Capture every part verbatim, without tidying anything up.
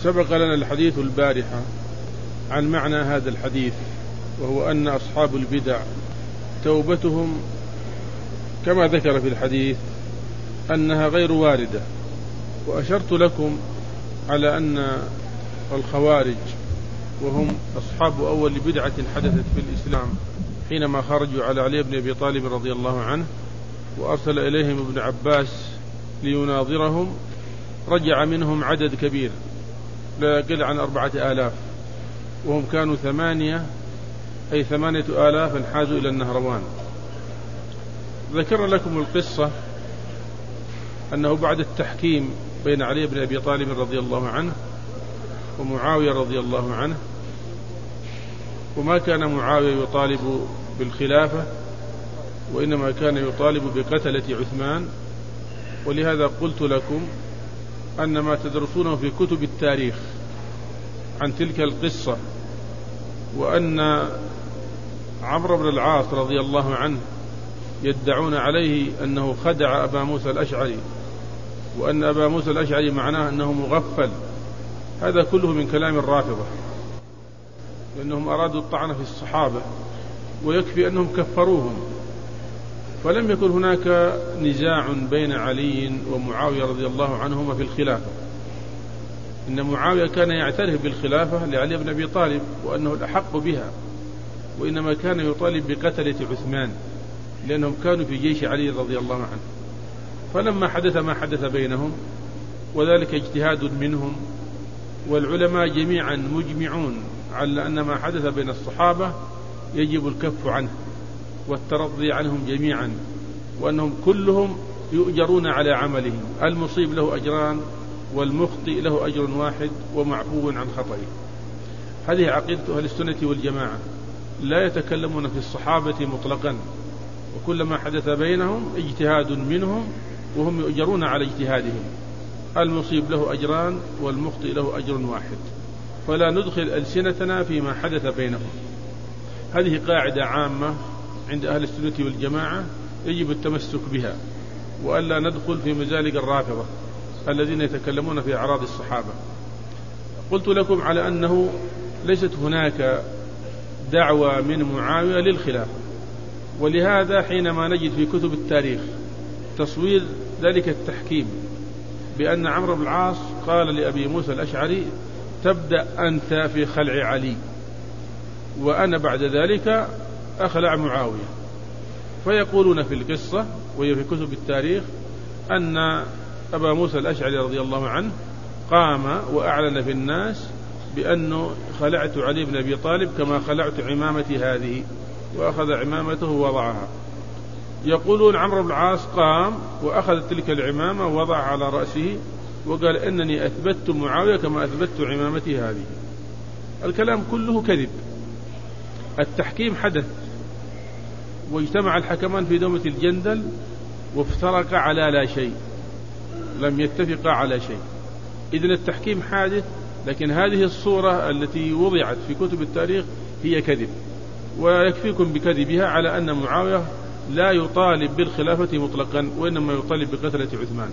سبق لنا الحديث البارحة عن معنى هذا الحديث، وهو أن أصحاب البدع توبتهم كما ذكر في الحديث أنها غير واردة. وأشرت لكم على أن الخوارج وهم أصحاب أول بدعة حدثت في الإسلام حينما خرجوا على علي بن أبي طالب رضي الله عنه وأرسل إليهم ابن عباس ليناظرهم، رجع منهم عدد كبير لا يقل عن أربعة آلاف، وهم كانوا ثمانية أي ثمانية آلاف انحازوا إلى النهروان. ذكر لكم القصة أنه بعد التحكيم بين علي بن أبي طالب رضي الله عنه ومعاوية رضي الله عنه، وما كان معاوية يطالب بالخلافة وإنما كان يطالب بقتلة عثمان. ولهذا قلت لكم أن ما تدرسونه في كتب التاريخ عن تلك القصة، وأن عمرو بن العاص رضي الله عنه يدعون عليه أنه خدع أبا موسى الأشعري، وأن أبا موسى الأشعري معناه أنه مغفل، هذا كله من كلام الرافضة، لأنهم أرادوا الطعن في الصحابة، ويكفي أنهم كفروهم. فلم يكن هناك نزاع بين علي ومعاوية رضي الله عنهما في الخلافة، إن معاوية كان يعترف بالخلافة لعلي بن أبي طالب وأنه الأحق بها، وإنما كان يطالب بقتلة عثمان لأنهم كانوا في جيش علي رضي الله عنه. فلما حدث ما حدث بينهم، وذلك اجتهاد منهم، والعلماء جميعا مجمعون على أن ما حدث بين الصحابة يجب الكف عنه والترضي عنهم جميعا، وأنهم كلهم يؤجرون على عملهم، المصيب له أجران والمخطئ له أجر واحد ومعفو عن خطئه. هذه عقيدة أهل السنة والجماعة، لا يتكلمون في الصحابة مطلقا، وكل ما حدث بينهم اجتهاد منهم وهم يؤجرون على اجتهادهم، المصيب له أجران والمخطئ له أجر واحد، فلا ندخل ألسنتنا فيما حدث بينهم. هذه قاعدة عامة عند أهل السنة والجماعة يجب التمسك بها، وألا ندخل في مزالق الرافضة الذين يتكلمون في أعراض الصحابة. قلت لكم على أنه ليست هناك دعوة من معاوية للخلافة، ولهذا حينما نجد في كتب التاريخ تصوير ذلك التحكيم بأن عمرو بن العاص قال لأبي موسى الأشعري تبدأ أنت في خلع علي وأنا بعد ذلك أخلع معاوية، فيقولون في القصة وهي في كتب التاريخ أن أبا موسى الأشعري رضي الله عنه قام وأعلن في الناس بأنه خلعت علي بن أبي طالب كما خلعت عمامتي هذه، وأخذ عمامته ووضعها. يقولون عمرو بن العاص قام وأخذ تلك العمامة ووضعها على رأسه وقال إنني أثبتت معاوية كما أثبتت عمامتي هذه. الكلام كله كذب. التحكيم حدث واجتمع الحكمان في دومة الجندل وافترقا على لا شيء، لم يتفقا على شيء. إذن التحكيم حادث، لكن هذه الصورة التي وضعت في كتب التاريخ هي كذب، ويكفيكم بكذبها على أن معاوية لا يطالب بالخلافة مطلقا، وإنما يطالب بقتلة عثمان.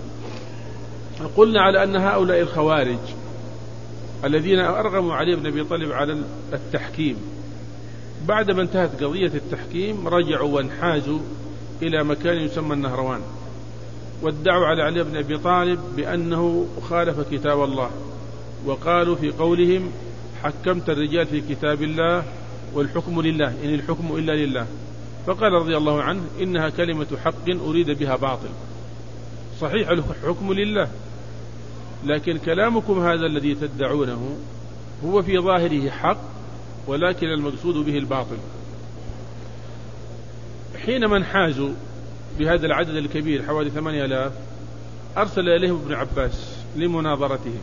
قلنا على أن هؤلاء الخوارج الذين أرغموا علي بن أبي طالب على التحكيم بعدما انتهت قضية التحكيم رجعوا وانحازوا إلى مكان يسمى النهروان، وادعوا على علي بن أبي طالب بأنه خالف كتاب الله، وقالوا في قولهم حكمت الرجال في كتاب الله والحكم لله إن الحكم إلا لله. فقال رضي الله عنه إنها كلمة حق أريد بها باطل. صحيح الحكم لله، لكن كلامكم هذا الذي تدعونه هو في ظاهره حق، ولكن المقصود به الباطل. حينما انحازوا بهذا العدد الكبير حوالي ثمانية آلاف، أرسل إليهم ابن عباس لمناظرتهم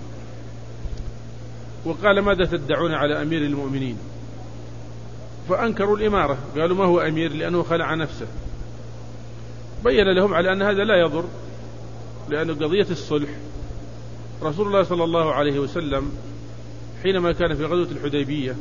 وقال ماذا تدعون على أمير المؤمنين؟ فأنكروا الإمارة، قالوا ما هو أمير لأنه خلع نفسه. بين لهم على أن هذا لا يضر، لأن قضية الصلح رسول الله صلى الله عليه وسلم حينما كان في غزوة الحديبية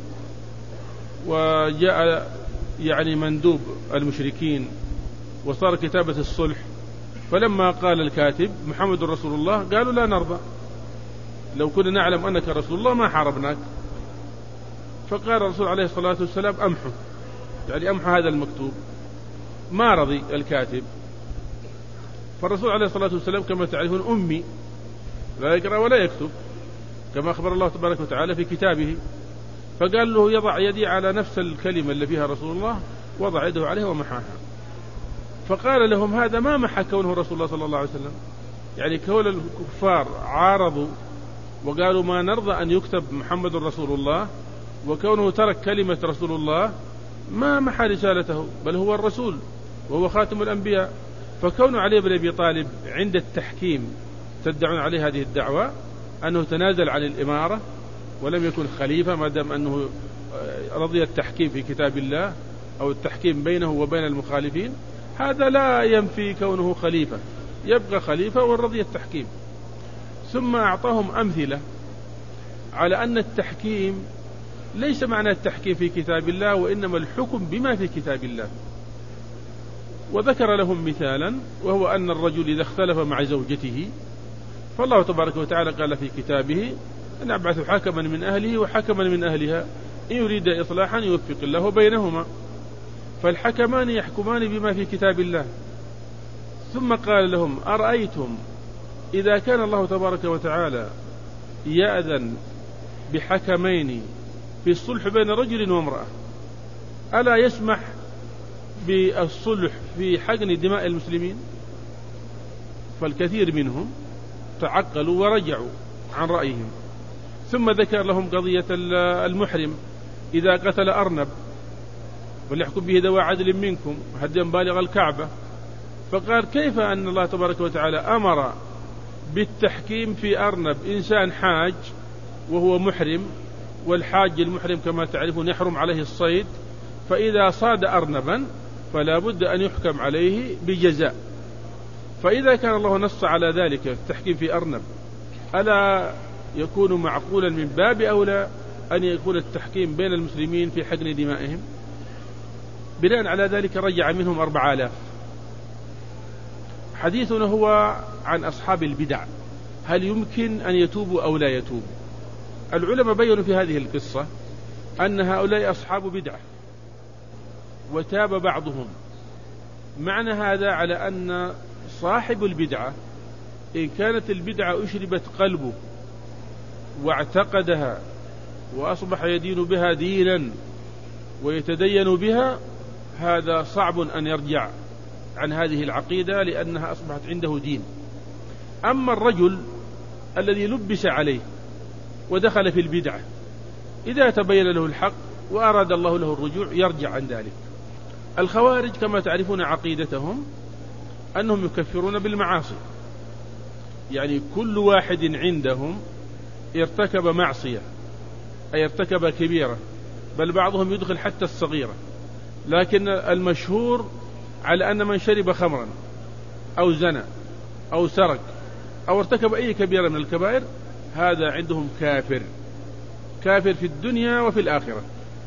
وجاء يعني مندوب المشركين وصار كتابة الصلح، فلما قال الكاتب محمد رسول الله قالوا لا نرضى، لو كنا نعلم أنك رسول الله ما حاربناك. فقال الرسول عليه الصلاة والسلام أمحو، يعني أمحو هذا المكتوب. ما رضي الكاتب. فالرسول عليه الصلاة والسلام كما تعرفون أمي، لا يقرأ ولا يكتب كما أخبر الله تبارك وتعالى في كتابه. فقال له يضع يدي على نفس الكلمة اللي فيها رسول الله، وضع يده عليه ومحاها. فقال لهم هذا ما محى كونه رسول الله صلى الله عليه وسلم، يعني كون الكفار عارضوا وقالوا ما نرضى أن يكتب محمد رسول الله، وكونه ترك كلمة رسول الله ما محى رسالته، بل هو الرسول وهو خاتم الأنبياء. فكون علي بن أبي طالب عند التحكيم تدعون عليه هذه الدعوة أنه تنازل عن الإمارة ولم يكن خليفة، ما دام أنه رضي التحكيم في كتاب الله أو التحكيم بينه وبين المخالفين، هذا لا ينفي كونه خليفة، يبقى خليفة ورضي التحكيم. ثم أعطاهم أمثلة على أن التحكيم ليس معنى التحكيم في كتاب الله، وإنما الحكم بما في كتاب الله. وذكر لهم مثالا، وهو أن الرجل إذا اختلف مع زوجته فالله تبارك وتعالى قال في كتابه أن أبعث حكما من أهله وحكما من أهلها إن يريد إصلاحا يوفق الله بينهما. فالحكمان يحكمان بما في كتاب الله. ثم قال لهم أرأيتم إذا كان الله تبارك وتعالى يأذن بحكمين في الصلح بين رجل وامرأة، ألا يسمح بالصلح في حقن دماء المسلمين؟ فالكثير منهم تعقلوا ورجعوا عن رأيهم. ثم ذكر لهم قضية المحرم إذا قتل أرنب وليحكم به ذوى عدل منكم هديا بالغ الكعبة. فقال كيف أن الله تبارك وتعالى أمر بالتحكيم في أرنب إنسان حاج وهو محرم، والحاج المحرم كما تعرفون يحرم عليه الصيد، فإذا صاد أرنبا فلا بد أن يحكم عليه بجزاء. فإذا كان الله نص على ذلك التحكيم في أرنب، ألا يكون معقولا من باب أولى أن يكون التحكيم بين المسلمين في حقن دمائهم؟ بناء على ذلك رجع منهم أربع آلاف. حديثنا هو عن أصحاب البدع، هل يمكن أن يتوبوا أو لا يتوبوا؟ العلماء بيّنوا في هذه القصة أن هؤلاء أصحاب بدعة وتاب بعضهم. معنى هذا على أن صاحب البدعة إن كانت البدعة أشربت قلبه واعتقدها وأصبح يدين بها دينا ويتدين بها، هذا صعب أن يرجع عن هذه العقيدة لأنها أصبحت عنده دين. أما الرجل الذي لبس عليه ودخل في البدعة، إذا تبين له الحق وأراد الله له الرجوع يرجع عن ذلك. الخوارج كما تعرفون عقيدتهم أنهم يكفرون بالمعاصي، يعني كل واحد عندهم ارتكب معصية أي ارتكب كبيرة، بل بعضهم يدخل حتى الصغيرة. لكن المشهور على أن من شرب خمرا أو زنى أو سرق أو ارتكب أي كبيرة من الكبائر هذا عندهم كافر، كافر في الدنيا وفي الآخرة.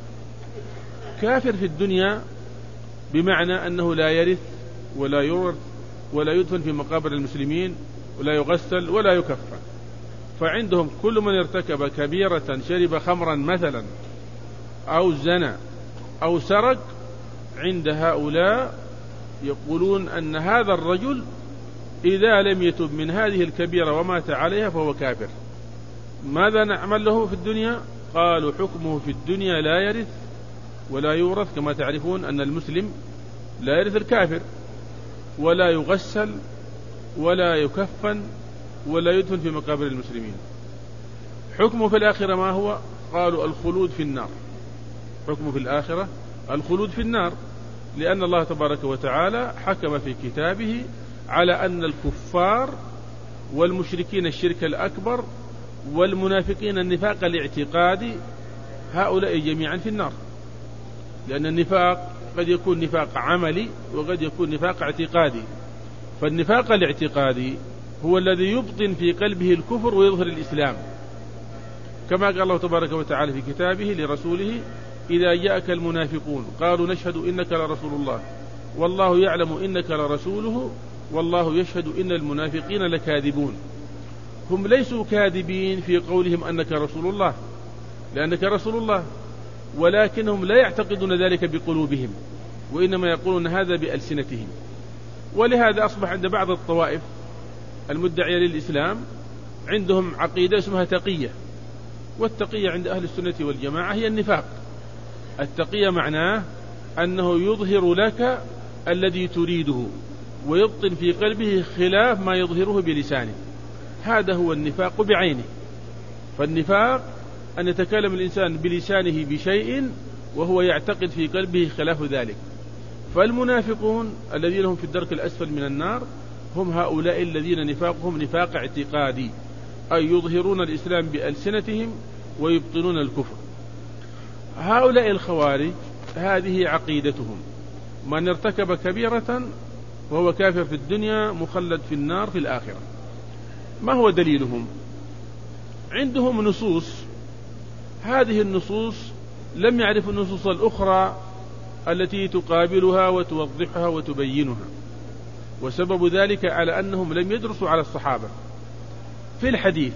كافر في الدنيا بمعنى أنه لا يرث ولا يورث ولا يدفن في مقابر المسلمين ولا يغسل ولا يكفن. فعندهم كل من ارتكب كبيرة شرب خمرا مثلا أو زنى أو سرق، عند هؤلاء يقولون أن هذا الرجل إذا لم يتب من هذه الكبيرة ومات عليها فهو كافر. ماذا نعمل له في الدنيا؟ قالوا حكمه في الدنيا لا يرث ولا يورث، كما تعرفون أن المسلم لا يرث الكافر، ولا يغسل ولا يكفن ولا يدفن في مقابر المسلمين. حكمه في الآخرة ما هو؟ قالوا الخلود في النار. حكمه في الآخرة الخلود في النار، لأن الله تبارك وتعالى حكم في كتابه على أن الكفار والمشركين الشرك الأكبر والمنافقين النفاق الاعتقادي هؤلاء جميعا في النار. لأن النفاق قد يكون نفاق عملي وقد يكون نفاق اعتقادي. فالنفاق الاعتقادي هو الذي يبطن في قلبه الكفر ويظهر الإسلام، كما قال الله تبارك وتعالى في كتابه لرسوله إذا جاءك المنافقون قالوا نشهد إنك لرسول الله والله يعلم إنك لرسوله والله يشهد إن المنافقين لكاذبون. هم ليسوا كاذبين في قولهم أنك رسول الله، لأنك رسول الله، ولكنهم لا يعتقدون ذلك بقلوبهم، وإنما يقولون هذا بألسنتهم. ولهذا أصبح عند بعض الطوائف المدعية للإسلام عندهم عقيدة اسمها تقية، والتقية عند أهل السنة والجماعة هي النفاق. التقية معناه أنه يظهر لك الذي تريده ويبطن في قلبه خلاف ما يظهره بلسانه، هذا هو النفاق بعينه. فالنفاق أن يتكلم الإنسان بلسانه بشيء وهو يعتقد في قلبه خلاف ذلك. فالمنافقون الذين هم في الدرك الأسفل من النار هم هؤلاء الذين نفاقهم نفاق اعتقادي، أي يظهرون الإسلام بألسنتهم ويبطنون الكفر. هؤلاء الخوارج هذه عقيدتهم، من ارتكب كبيرة وهو كافر في الدنيا مخلد في النار في الآخرة. ما هو دليلهم؟ عندهم نصوص، هذه النصوص لم يعرفوا النصوص الأخرى التي تقابلها وتوضحها وتبينها، وسبب ذلك على أنهم لم يدرسوا على الصحابة. في الحديث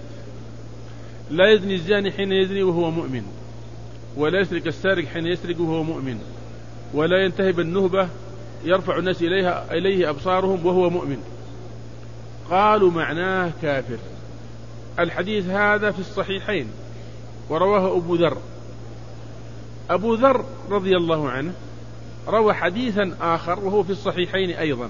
لا يزني الزاني حين يزني وهو مؤمن، ولا يسرق السارق حين يسرق وهو مؤمن، ولا ينتهب النهبة يرفع الناس إليها إليه أبصارهم وهو مؤمن. قالوا معناه كافر. الحديث هذا في الصحيحين ورواه أبو ذر. أبو ذر رضي الله عنه روى حديثا آخر وهو في الصحيحين أيضا،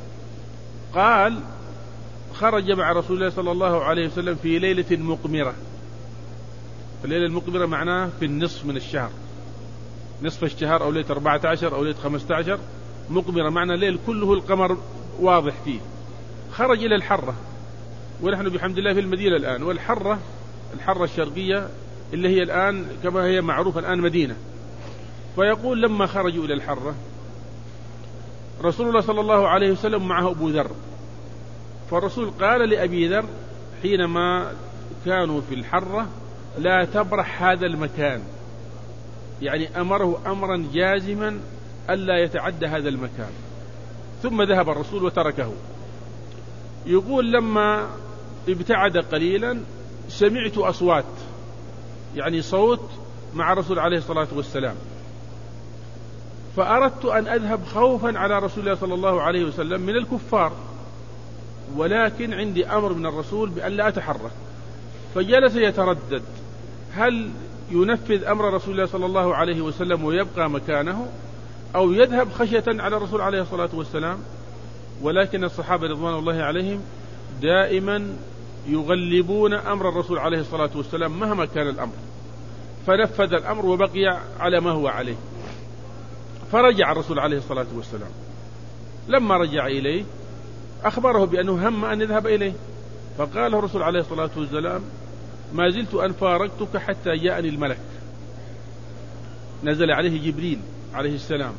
قال خرج مع رسول الله صلى الله عليه وسلم في ليلة مقمرة. الليلة المقمرة معناه في النصف من الشهر، نصف الشهر أو ليلة أربعة عشر أو ليلة خمسة عشر. مقمرة معنى الليل كله القمر واضح فيه. خرج إلى الحرة، ونحن بحمد الله في المدينة الآن، والحرة الحرة الشرقية اللي هي الآن كما هي معروفة الآن مدينة. فيقول لما خرجوا إلى الحرة رسول الله صلى الله عليه وسلم معه أبو ذر، فالرسول قال لأبي ذر حينما كانوا في الحرة لا تبرح هذا المكان، يعني أمره أمرا جازما ألا يتعدى هذا المكان. ثم ذهب الرسول وتركه. يقول لما ابتعد قليلا سمعت أصوات، يعني صوت مع الرسول عليه الصلاة والسلام، فأردت أن أذهب خوفا على رسول الله صلى الله عليه وسلم من الكفار، ولكن عندي أمر من الرسول بأن لا أتحرك. فجلس يتردد هل ينفذ أمر رسول الله صلى الله عليه وسلم ويبقى مكانه أو يذهب خشية على الرسول عليه الصلاة والسلام. ولكن الصحابة رضوان الله عليهم دائما يغلبون أمر الرسول عليه الصلاة والسلام مهما كان الأمر، فنفذ الأمر وبقي على ما هو عليه. فرجع الرسول عليه الصلاة والسلام، لما رجع إليه أخبره بأنه هم أن يذهب إليه، فقال الرسول عليه الصلاة والسلام ما زلت أن فارقتك حتى جاءني الملك. نزل عليه جبريل عليه السلام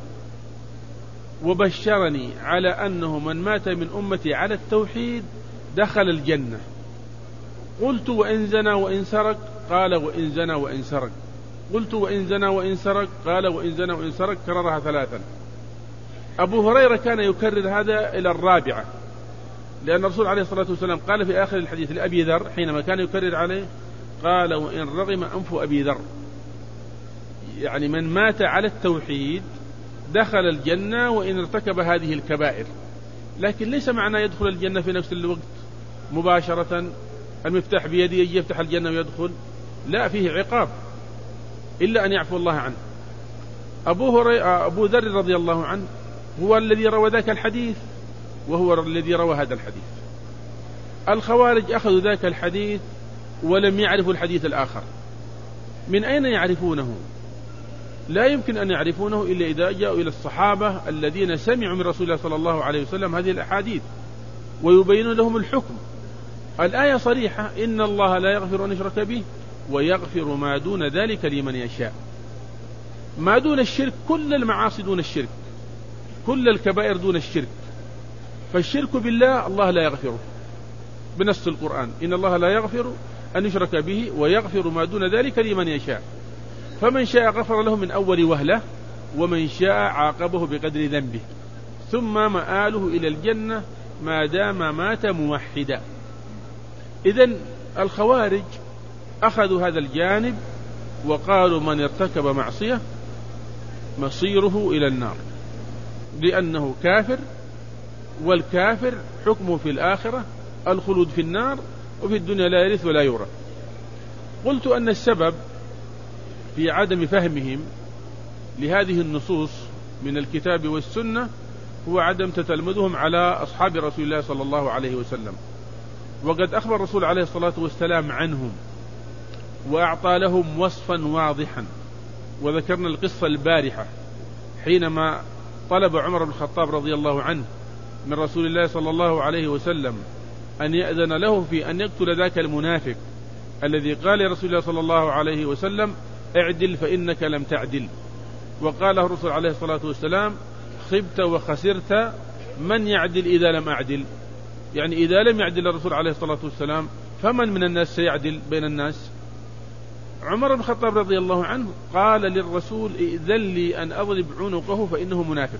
وبشرني على أنه من مات من أمتي على التوحيد دخل الجنة. قلت وإن زنى وإن سرق؟ قال وإن زنى وإن سرق. قلت وإن زنى وإن سرق؟ قال وإن زنى وإن سرق. كررها ثلاثا. أبو هريرة كان يكرر هذا إلى الرابعة، لأن الرسول عليه الصلاة والسلام قال في آخر الحديث لأبي ذر حينما كان يكرر عليه قال وإن رغم أنف أبي ذر، يعني من مات على التوحيد دخل الجنة وإن ارتكب هذه الكبائر. لكن ليس معنى يدخل الجنة في نفس الوقت مباشرة المفتاح بيده يجي يفتح الجنة ويدخل، لا، فيه عقاب إلا أن يعفو الله عنه. أبو, أبو ذر رضي الله عنه هو الذي روى ذاك الحديث وهو الذي روى هذا الحديث. الخوارج أخذوا ذاك الحديث ولم يعرفوا الحديث الآخر. من أين يعرفونه؟ لا يمكن أن يعرفونه إلا إذا جاءوا إلى الصحابة الذين سمعوا من رسول الله صلى الله عليه وسلم هذه الأحاديث ويبين لهم الحكم. الآية صريحة إن الله لا يغفر أن يشرك به ويغفر ما دون ذلك لمن يشاء. ما دون الشرك كل المعاصي دون الشرك، كل الكبائر دون الشرك. فالشرك بالله الله لا يغفره بنص القرآن إن الله لا يغفر أن يشرك به ويغفر ما دون ذلك لمن يشاء. فمن شاء غفر له من أول وهلة ومن شاء عاقبه بقدر ذنبه، ثم مآله إلى الجنة ما دام مات موحدا. إذن الخوارج أخذوا هذا الجانب وقالوا من ارتكب معصية مصيره إلى النار، لأنه كافر، والكافر حكمه في الآخرة الخلود في النار، وفي الدنيا لا يرث ولا يورث. قلت أن السبب في عدم فهمهم لهذه النصوص من الكتاب والسنة هو عدم تتلمذهم على أصحاب رسول الله صلى الله عليه وسلم. وقد أخبر الرسول عليه الصلاة والسلام عنهم وأعطى لهم وصفا واضحا، وذكرنا القصة البارحة حينما طلب عمر بن الخطاب رضي الله عنه من رسول الله صلى الله عليه وسلم أن يأذن له في أن يقتل ذاك المنافق الذي قال لرسول الله صلى الله عليه وسلم اعدل فإنك لم تعدل، وقاله الرسول عليه الصلاة والسلام خبت وخسرت من يعدل إذا لم أعدل، يعني إذا لم يعدل الرسول عليه الصلاة والسلام فمن من الناس سيعدل بين الناس؟ عمر بن الخطاب رضي الله عنه قال للرسول ائذن لي أن أضرب عنقه فإنه منافق.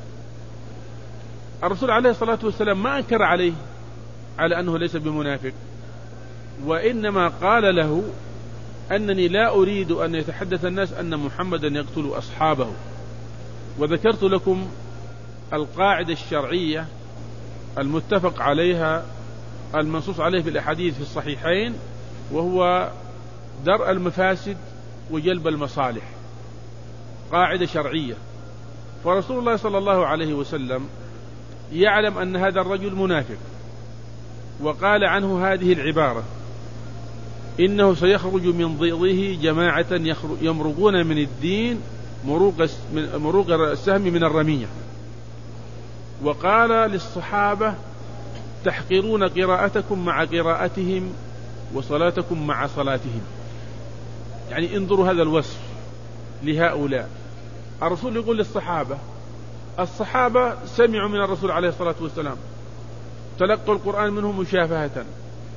الرسول عليه الصلاة والسلام ما أنكر عليه على أنه ليس بمنافق، وإنما قال له أنني لا أريد أن يتحدث الناس أن محمدا يقتل أصحابه. وذكرت لكم القاعدة الشرعية المتفق عليها المنصوص عليه في الأحاديث في الصحيحين، وهو درء المفاسد وجلب المصالح، قاعدة شرعية. فرسول الله صلى الله عليه وسلم يعلم أن هذا الرجل منافق، وقال عنه هذه العبارة إنه سيخرج من ضيضه جماعة يمرقون من الدين مروق السهم من الرمية. وقال للصحابة تحقرون قراءتكم مع قراءتهم وصلاتكم مع صلاتهم، يعني انظروا هذا الوصف لهؤلاء. الرسول يقول للصحابة، الصحابة سمعوا من الرسول عليه الصلاة والسلام، تلقوا القرآن منه مشافهة،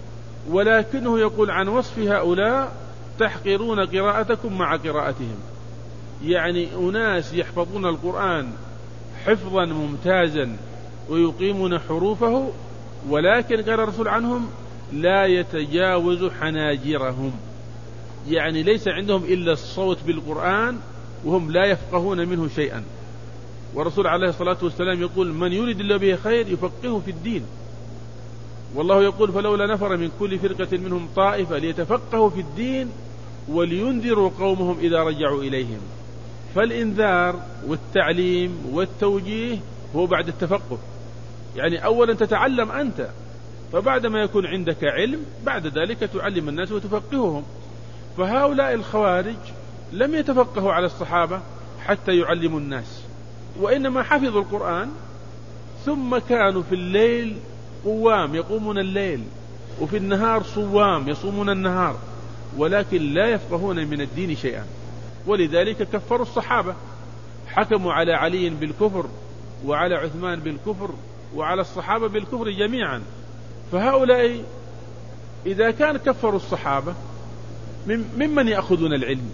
ولكنه يقول عن وصف هؤلاء تحقرون قراءتكم مع قراءتهم، يعني أناس يحفظون القرآن حفظا ممتازا ويقيمون حروفه، ولكن قال الرسول عنهم لا يتجاوز حناجرهم، يعني ليس عندهم إلا الصوت بالقرآن وهم لا يفقهون منه شيئا. والرسول عليه الصلاة والسلام يقول من يريد الله به خير يفقهه في الدين، والله يقول فلولا نفر من كل فرقة منهم طائفة ليتفقهوا في الدين ولينذروا قومهم إذا رجعوا إليهم. فالإنذار والتعليم والتوجيه هو بعد التفقه، يعني أولا تتعلم أنت، فبعد ما يكون عندك علم بعد ذلك تعلم الناس وتفقههم. فهؤلاء الخوارج لم يتفقهوا على الصحابة حتى يعلموا الناس، وإنما حفظوا القرآن ثم كانوا في الليل قوام يقومون الليل، وفي النهار صوام يصومون النهار، ولكن لا يفقهون من الدين شيئا. ولذلك كفروا الصحابة، حكموا على علي بالكفر وعلى عثمان بالكفر وعلى الصحابة بالكفر جميعا. فهؤلاء إذا كان كفروا الصحابة ممن يأخذون العلم؟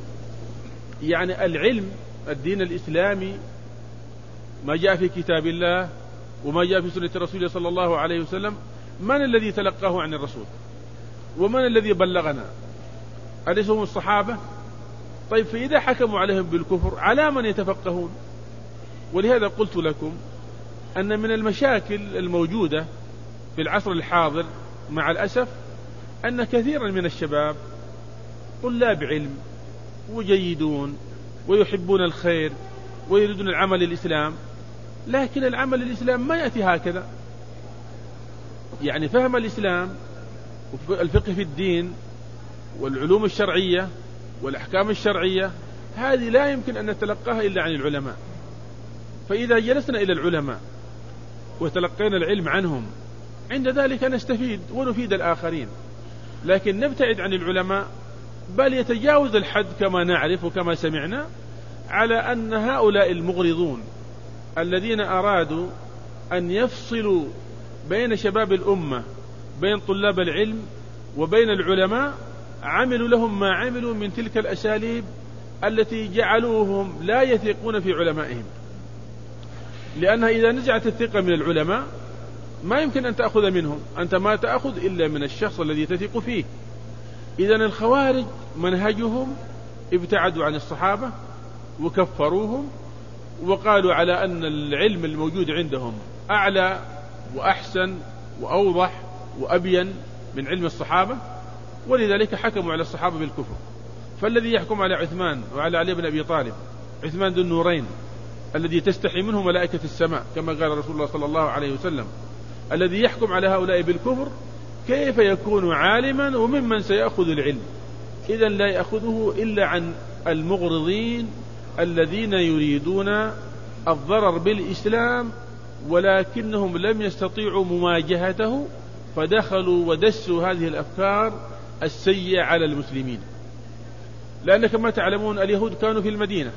يعني العلم الدين الإسلامي ما جاء في كتاب الله وما جاء في سنة الرسول صلى الله عليه وسلم، من الذي تلقاه عن الرسول ومن الذي بلغنا؟ أليس هم الصحابة؟ طيب فإذا حكموا عليهم بالكفر على من يتفقهون؟ ولهذا قلت لكم أن من المشاكل الموجودة في العصر الحاضر مع الأسف أن كثيرا من الشباب طلاب علم وجيدون ويحبون الخير ويريدون العمل للإسلام، لكن العمل للإسلام ما يأتي هكذا. يعني فهم الإسلام والفقه في الدين والعلوم الشرعية والأحكام الشرعية هذه لا يمكن أن نتلقاها إلا عن العلماء. فإذا جلسنا إلى العلماء وتلقينا العلم عنهم عند ذلك نستفيد ونفيد الآخرين، لكن نبتعد عن العلماء بل يتجاوز الحد كما نعرف وكما سمعنا على أن هؤلاء المغرضون الذين أرادوا أن يفصلوا بين شباب الأمة بين طلاب العلم وبين العلماء عملوا لهم ما عملوا من تلك الأساليب التي جعلوهم لا يثقون في علمائهم، لأنها إذا نزعت الثقة من العلماء ما يمكن أن تأخذ منهم، أنت ما تأخذ إلا من الشخص الذي تثق فيه. إذن الخوارج منهجهم ابتعدوا عن الصحابة وكفروهم، وقالوا على أن العلم الموجود عندهم أعلى وأحسن وأوضح وأبين من علم الصحابة، ولذلك حكموا على الصحابة بالكفر. فالذي يحكم على عثمان وعلى علي بن أبي طالب، عثمان ذو النورين الذي تستحي منه ملائكة السماء كما قال رسول الله صلى الله عليه وسلم، الذي يحكم على هؤلاء بالكفر كيف يكون عالما وممن سيأخذ العلم؟ إذن لا يأخذه إلا عن المغرضين الذين يريدون الضرر بالإسلام، ولكنهم لم يستطيعوا مواجهته فدخلوا ودسوا هذه الأفكار السيئة على المسلمين. لأن كما تعلمون اليهود كانوا في المدينة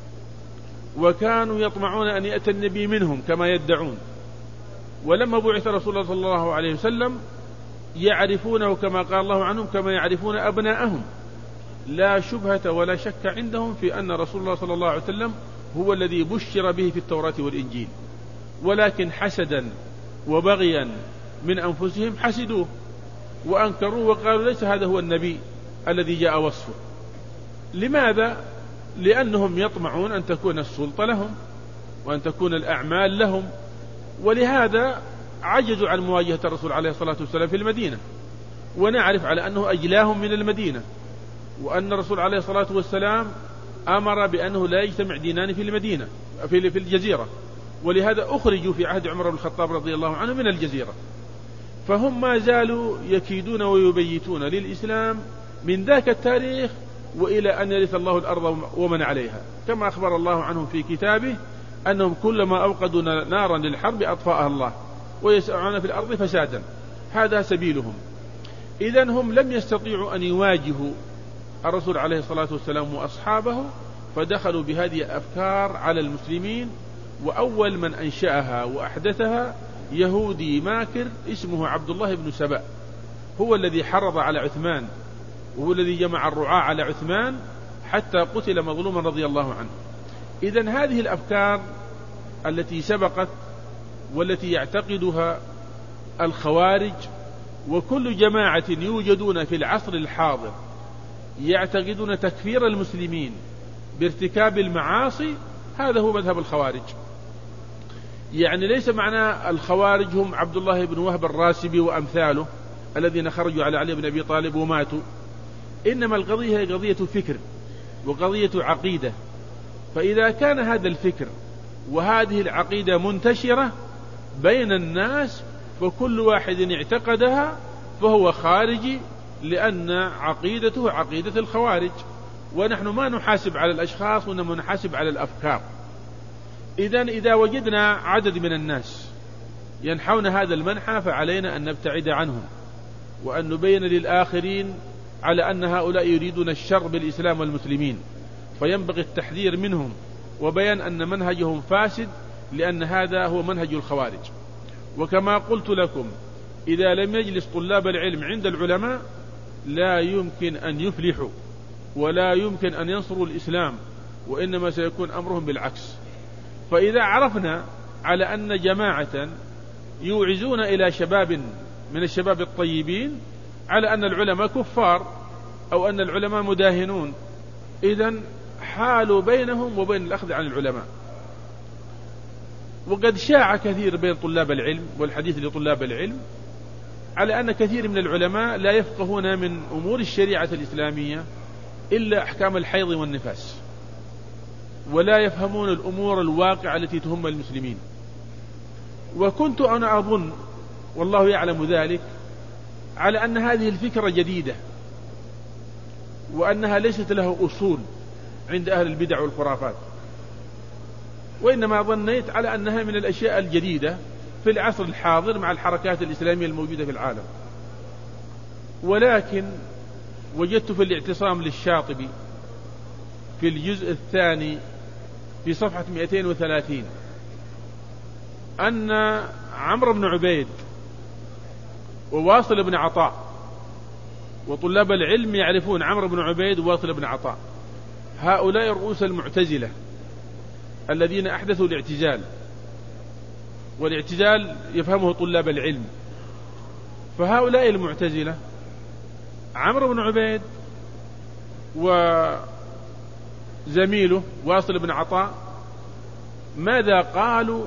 وكانوا يطمعون أن يأتي النبي منهم كما يدعون، ولما بعث رسول الله صلى الله عليه وسلم يعرفونه كما قال الله عنهم كما يعرفون أبناءهم، لا شبهة ولا شك عندهم في أن رسول الله صلى الله عليه وسلم هو الذي بشر به في التوراة والإنجيل، ولكن حسدا وبغيا من أنفسهم حسدوه وأنكروه وقالوا ليس هذا هو النبي الذي جاء وصفه. لماذا؟ لأنهم يطمعون أن تكون السلطة لهم وأن تكون الأعمال لهم، ولهذا عجزوا عن مواجهة الرسول عليه الصلاة والسلام في المدينة. ونعرف على أنه أجلاهم من المدينة، وأن الرسول عليه الصلاة والسلام أمر بأنه لا يجتمع دينان في المدينة في في الجزيرة، ولهذا أخرجوا في عهد عمر بن الخطاب رضي الله عنه من الجزيرة. فهم ما زالوا يكيدون ويبيتون للإسلام من ذاك التاريخ وإلى أن يرث الله الأرض ومن عليها، كما أخبر الله عنهم في كتابه أنهم كلما أوقدوا نارا للحرب أطفأها الله ويسعون في الأرض فسادا. هذا سبيلهم. إذن هم لم يستطيعوا أن يواجهوا الرسول عليه الصلاة والسلام وأصحابه، فدخلوا بهذه الأفكار على المسلمين. وأول من أنشأها وأحدثها يهودي ماكر اسمه عبد الله بن سبأ، هو الذي حرض على عثمان، وهو الذي جمع الرعاة على عثمان حتى قتل مظلوما رضي الله عنه. إذن هذه الأفكار التي سبقت والتي يعتقدها الخوارج وكل جماعة يوجدون في العصر الحاضر يعتقدون تكفير المسلمين بارتكاب المعاصي، هذا هو مذهب الخوارج. يعني ليس معنى الخوارج هم عبد الله بن وهب الراسبي وأمثاله الذين خرجوا على علي بن أبي طالب وماتوا، إنما القضية هي قضية فكر وقضية عقيدة. فإذا كان هذا الفكر وهذه العقيدة منتشرة بين الناس فكل واحد اعتقدها فهو خارجي، لأن عقيدته عقيدة الخوارج. ونحن ما نحاسب على الأشخاص وإنما نحاسب على الأفكار. إذن إذا وجدنا عدد من الناس ينحون هذا المنحى فعلينا أن نبتعد عنهم، وأن نبين للآخرين على أن هؤلاء يريدون الشر بالإسلام والمسلمين، فينبغي التحذير منهم وبيان أن منهجهم فاسد، لأن هذا هو منهج الخوارج. وكما قلت لكم إذا لم يجلس طلاب العلم عند العلماء لا يمكن أن يفلحوا ولا يمكن أن ينصروا الإسلام، وإنما سيكون أمرهم بالعكس. فإذا عرفنا على أن جماعة يوعزون إلى شباب من الشباب الطيبين على أن العلماء كفار أو أن العلماء مداهنون، إذن حالوا بينهم وبين الأخذ عن العلماء. وقد شاع كثير بين طلاب العلم والحديث لطلاب العلم على أن كثير من العلماء لا يفقهون من أمور الشريعة الإسلامية إلا أحكام الحيض والنفاس، ولا يفهمون الأمور الواقعة التي تهم المسلمين. وكنت أنا أظن والله يعلم ذلك على أن هذه الفكرة جديدة وأنها ليست له أصول عند أهل البدع والخرافات، وإنما ظنيت على أنها من الأشياء الجديدة في العصر الحاضر مع الحركات الإسلامية الموجودة في العالم. ولكن وجدت في الاعتصام للشاطبي في الجزء الثاني في صفحة مئتين وثلاثين أن عمرو بن عبيد وواصل بن عطاء، وطلاب العلم يعرفون عمرو بن عبيد وواصل بن عطاء، هؤلاء رؤوس المعتزلة الذين أحدثوا الاعتزال، والاعتزال يفهمه طلاب العلم. فهؤلاء المعتزلة عمرو بن عبيد وزميله واصل بن عطاء ماذا قالوا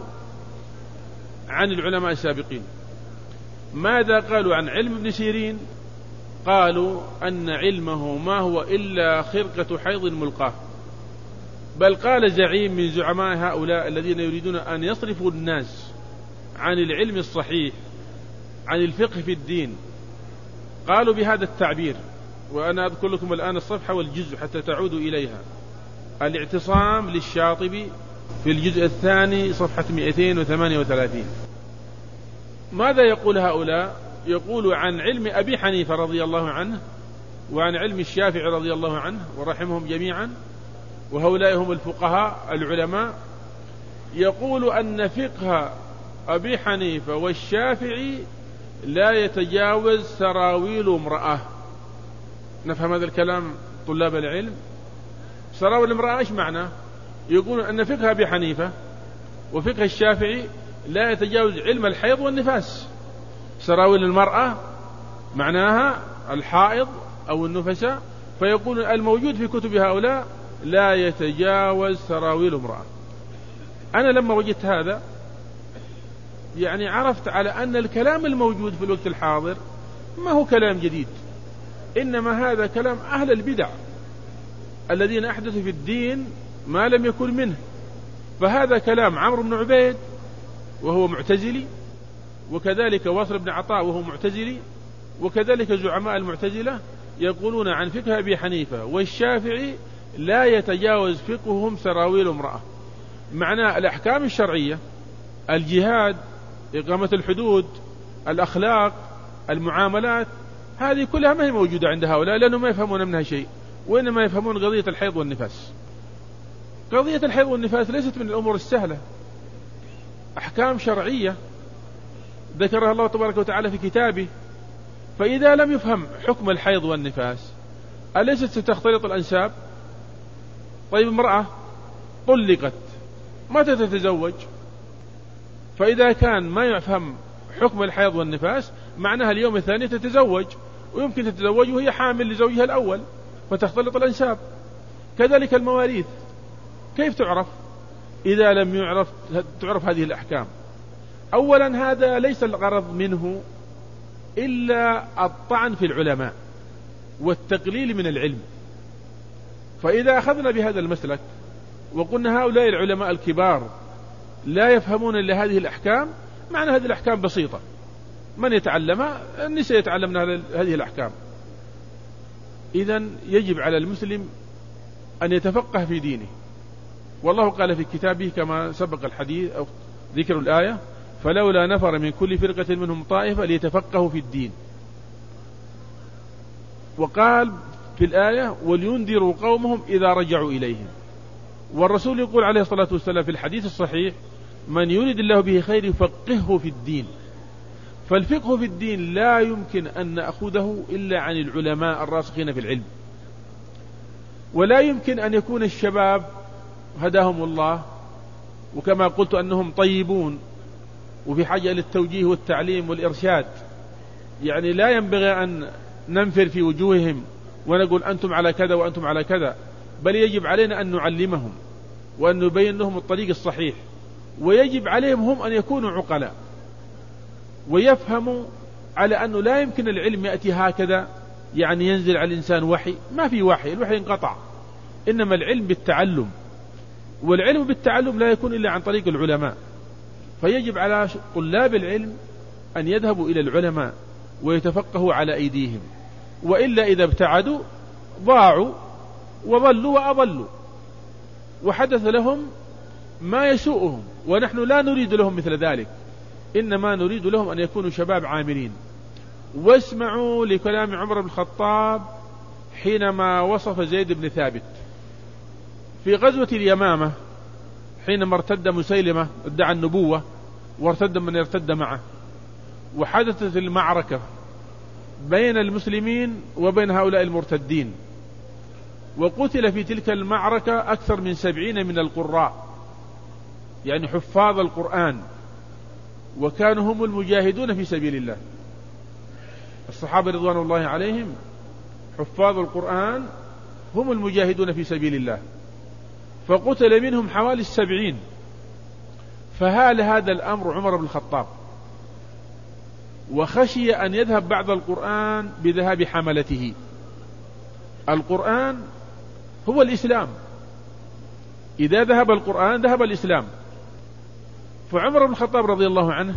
عن العلماء السابقين؟ ماذا قالوا عن علم ابن سيرين؟ قالوا أن علمه ما هو إلا خرقة حيض ملقاه. بل قال زعيم من زعماء هؤلاء الذين يريدون أن يصرفوا الناس عن العلم الصحيح، عن الفقه في الدين، قالوا بهذا التعبير، وأنا أذكر لكم الآن الصفحة والجزء حتى تعودوا إليها. الاعتصام للشاطبي في الجزء الثاني صفحة مئتين وثمانية وثلاثين. ماذا يقول هؤلاء؟ يقول عن علم أبي حنيفة رضي الله عنه، وعن علم الشافعي رضي الله عنه ورحمهم جميعا، وهؤلاء هم الفقهاء العلماء، يقول أن فقه أبي حنيفة والشافعي لا يتجاوز سراويل امرأة. نفهم هذا الكلام طلاب العلم؟ سراويل امرأة إيش معنى؟ يقول أن فقه أبي حنيفة وفقه الشافعي لا يتجاوز علم الحيض والنفاس. سراويل المرأة معناها الحائض أو النفساء، فيقول الموجود في كتب هؤلاء لا يتجاوز سراويل امرأة. أنا لما وجدت هذا يعني عرفت على أن الكلام الموجود في الوقت الحاضر ما هو كلام جديد، إنما هذا كلام أهل البدع الذين أحدثوا في الدين ما لم يكن منه. فهذا كلام عمرو بن عبيد وهو معتزلي، وكذلك واصل بن عطاء وهو معتزلي، وكذلك زعماء المعتزلة يقولون عن فقه أبي حنيفة والشافعي لا يتجاوز فقههم سراويل امرأة. معنى الأحكام الشرعية، الجهاد، إقامة الحدود، الأخلاق، المعاملات، هذه كلها ما هي موجودة عند هؤلاء، لأنه ما يفهمون منها شيء، وإنما يفهمون قضية الحيض والنفاس. قضية الحيض والنفاس ليست من الأمور السهلة، أحكام شرعية ذكرها الله تبارك وتعالى في كتابه. فإذا لم يفهم حكم الحيض والنفاس أليست ستختلط الأنساب؟ طيب امرأة طلقت متى تتزوج؟ فإذا كان ما يفهم حكم الحيض والنفاس معناها اليوم الثاني تتزوج، ويمكن تتزوج وهي حامل لزوجها الأول فتختلط الأنساب. كذلك المواريث كيف تعرف إذا لم يعرف تعرف هذه الأحكام؟ أولا هذا ليس الغرض منه إلا الطعن في العلماء والتقليل من العلم. فإذا أخذنا بهذا المسلك وقلنا هؤلاء العلماء الكبار لا يفهمون إلا هذه الأحكام، معنى هذه الأحكام بسيطة، من يتعلمها النساء يتعلمن هذه الأحكام. إذن يجب على المسلم أن يتفقه في دينه، والله قال في كتابه كما سبق الحديث أو ذكر الآية: فلولا نفر من كل فرقة منهم طائفة ليتفقهوا في الدين. وقال في الآية: ولينذروا قومهم إذا رجعوا إليهم. والرسول يقول عليه الصلاة والسلام في الحديث الصحيح: من يريد الله به خير يفقهه في الدين. فالفقه في الدين لا يمكن أن نأخذه إلا عن العلماء الراسخين في العلم، ولا يمكن أن يكون الشباب هداهم الله، وكما قلت أنهم طيبون وفي حاجة للتوجيه والتعليم والإرشاد، يعني لا ينبغي أن ننفر في وجوههم ونقول أنتم على كذا وأنتم على كذا، بل يجب علينا أن نعلمهم وأن نبين لهم الطريق الصحيح، ويجب عليهم هم أن يكونوا عقلاء ويفهموا على أنه لا يمكن العلم يأتي هكذا، يعني ينزل على الإنسان وحي، ما في وحي، الوحي انقطع، إنما العلم بالتعلم، والعلم بالتعلم لا يكون إلا عن طريق العلماء. فيجب على طلاب العلم أن يذهبوا إلى العلماء ويتفقهوا على أيديهم، وإلا إذا ابتعدوا ضاعوا وضلوا وأضلوا، وحدث لهم ما يسوءهم، ونحن لا نريد لهم مثل ذلك، إنما نريد لهم أن يكونوا شباب عاملين. واسمعوا لكلام عمر بن الخطاب حينما وصف زيد بن ثابت في غزوة اليمامة، حينما ارتد مسيلمة ادعى النبوة وارتد من ارتد معه، وحدثت المعركة بين المسلمين وبين هؤلاء المرتدين، وقتل في تلك المعركة أكثر من سبعين من القراء، يعني حفاظ القرآن، وكانوا هم المجاهدون في سبيل الله. الصحابة رضوان الله عليهم حفاظ القرآن هم المجاهدون في سبيل الله، فقتل منهم حوالي السبعين. فهال هذا الأمر عمر بن الخطاب، وخشي أن يذهب بعض القرآن بذهاب حملته. القرآن هو الإسلام، إذا ذهب القرآن ذهب الإسلام. فعمر بن الخطاب رضي الله عنه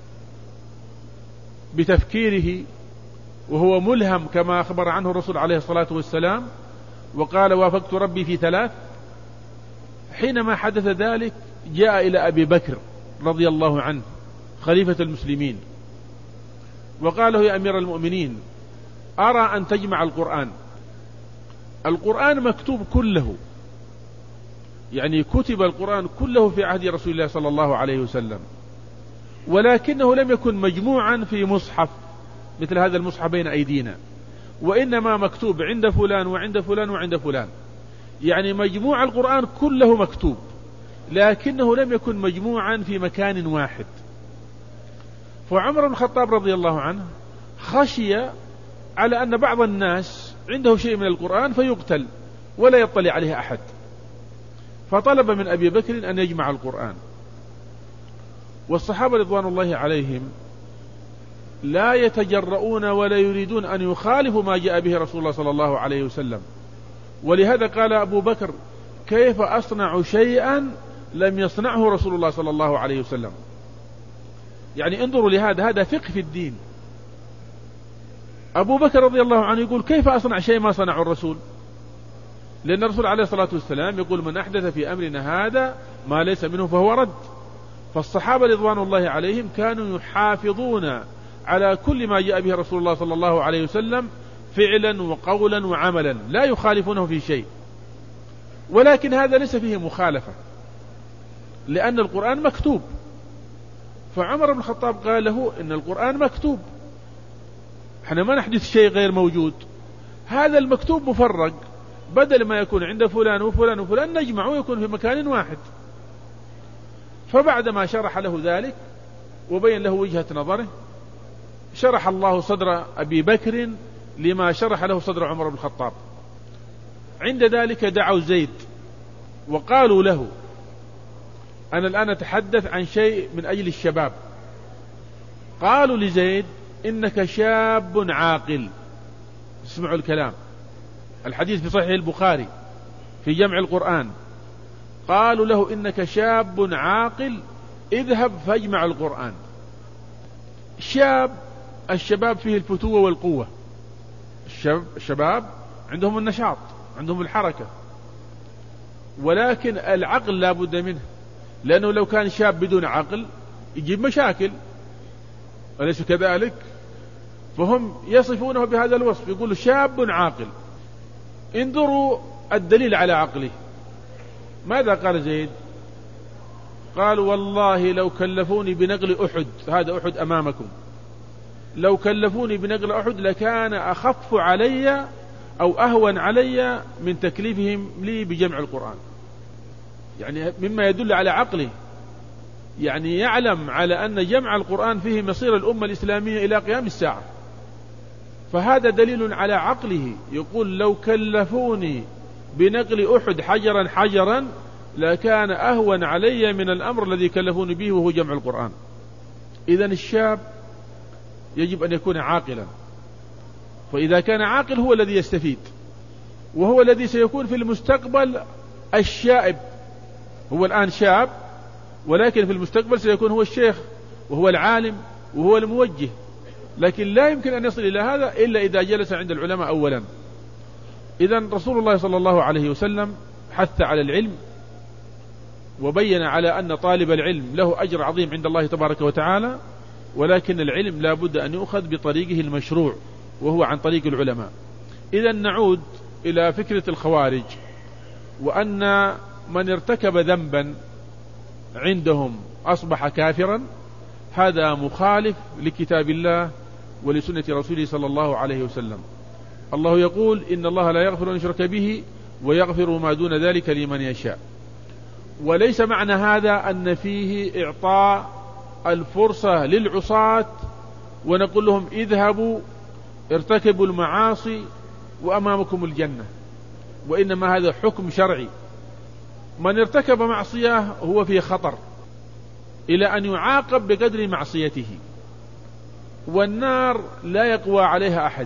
بتفكيره، وهو ملهم كما أخبر عنه الرسول عليه الصلاة والسلام، وقال وافقت ربي في ثلاث. حينما حدث ذلك جاء إلى أبي بكر رضي الله عنه خليفة المسلمين، وقال له يا أمير المؤمنين، أرى أن تجمع القرآن. القرآن مكتوب كله، يعني كتب القرآن كله في عهد رسول الله صلى الله عليه وسلم، ولكنه لم يكن مجموعا في مصحف مثل هذا المصحف بين أيدينا، وإنما مكتوب عند فلان وعند فلان وعند فلان. يعني مجموع القرآن كله مكتوب، لكنه لم يكن مجموعا في مكان واحد. فعمر بن الخطاب رضي الله عنه خشي على أن بعض الناس عنده شيء من القرآن فيقتل ولا يطلع عليه أحد، فطلب من أبي بكر أن يجمع القرآن. والصحابة رضوان الله عليهم لا يتجرؤون ولا يريدون أن يخالفوا ما جاء به رسول الله صلى الله عليه وسلم، ولهذا قال أبو بكر كيف أصنع شيئا لم يصنعه رسول الله صلى الله عليه وسلم. يعني انظروا لهذا، هذا فقه في الدين. أبو بكر رضي الله عنه يقول كيف أصنع شيء ما صنعه الرسول، لأن الرسول عليه الصلاة والسلام يقول من أحدث في أمرنا هذا ما ليس منه فهو رد. فالصحابة رضوان الله عليهم كانوا يحافظون على كل ما جاء به رسول الله صلى الله عليه وسلم فعلا وقولا وعملا، لا يخالفونه في شيء. ولكن هذا ليس فيه مخالفة، لأن القرآن مكتوب. فعمر بن الخطاب قال له إن القرآن مكتوب، احنا ما نحدث شيء غير موجود، هذا المكتوب مفرق، بدل ما يكون عند فلان وفلان وفلان نجمعه ويكون في مكان واحد. فبعدما شرح له ذلك وبين له وجهة نظره، شرح الله صدر أبي بكر لما شرح له صدر عمر بن الخطاب. عند ذلك دعوا زيد وقالوا له أنا الآن أتحدث عن شيء من أجل الشباب. قالوا لزيد إنك شاب عاقل، اسمعوا الكلام، الحديث في صحيح البخاري في جمع القرآن. قالوا له إنك شاب عاقل، اذهب فاجمع القرآن. شاب، الشباب فيه الفتوة والقوة، الشباب عندهم النشاط، عندهم الحركة، ولكن العقل لا بد منه، لأنه لو كان شاب بدون عقل يجيب مشاكل، أليس كذلك؟ فهم يصفونه بهذا الوصف، يقولوا شاب عاقل. انظروا الدليل على عقله. ماذا قال زيد؟ قالوا والله لو كلفوني بنقل أحد، هذا أحد أمامكم، لو كلفوني بنقل أحد لكان أخف علي أو أهون علي من تكليفهم لي بجمع القرآن. يعني مما يدل على عقله، يعني يعلم على أن جمع القرآن فيه مصير الأمة الإسلامية إلى قيام الساعة. فهذا دليل على عقله. يقول لو كلفوني بنقل أحد حجرا حجرا لكان أهون علي من الأمر الذي كلفوني به وهو جمع القرآن. إذن الشاب يجب أن يكون عاقلا، فإذا كان عاقل هو الذي يستفيد، وهو الذي سيكون في المستقبل الشائب. هو الآن شاب، ولكن في المستقبل سيكون هو الشيخ وهو العالم وهو الموجه. لكن لا يمكن أن يصل إلى هذا إلا إذا جلس عند العلماء أولا. إذن رسول الله صلى الله عليه وسلم حث على العلم، وبين على أن طالب العلم له أجر عظيم عند الله تبارك وتعالى، ولكن العلم لا بد أن يؤخذ بطريقه المشروع وهو عن طريق العلماء. إذن نعود إلى فكرة الخوارج، وأن من ارتكب ذنبا عندهم أصبح كافرا، هذا مخالف لكتاب الله ولسنة رسوله صلى الله عليه وسلم. الله يقول إن الله لا يغفر أن يشرك به ويغفر ما دون ذلك لمن يشاء. وليس معنى هذا أن فيه إعطاء الفرصة للعصاة ونقول لهم اذهبوا ارتكبوا المعاصي وأمامكم الجنة، وإنما هذا حكم شرعي. من ارتكب معصية هو في خطر إلى أن يعاقب بقدر معصيته، والنار لا يقوى عليها أحد.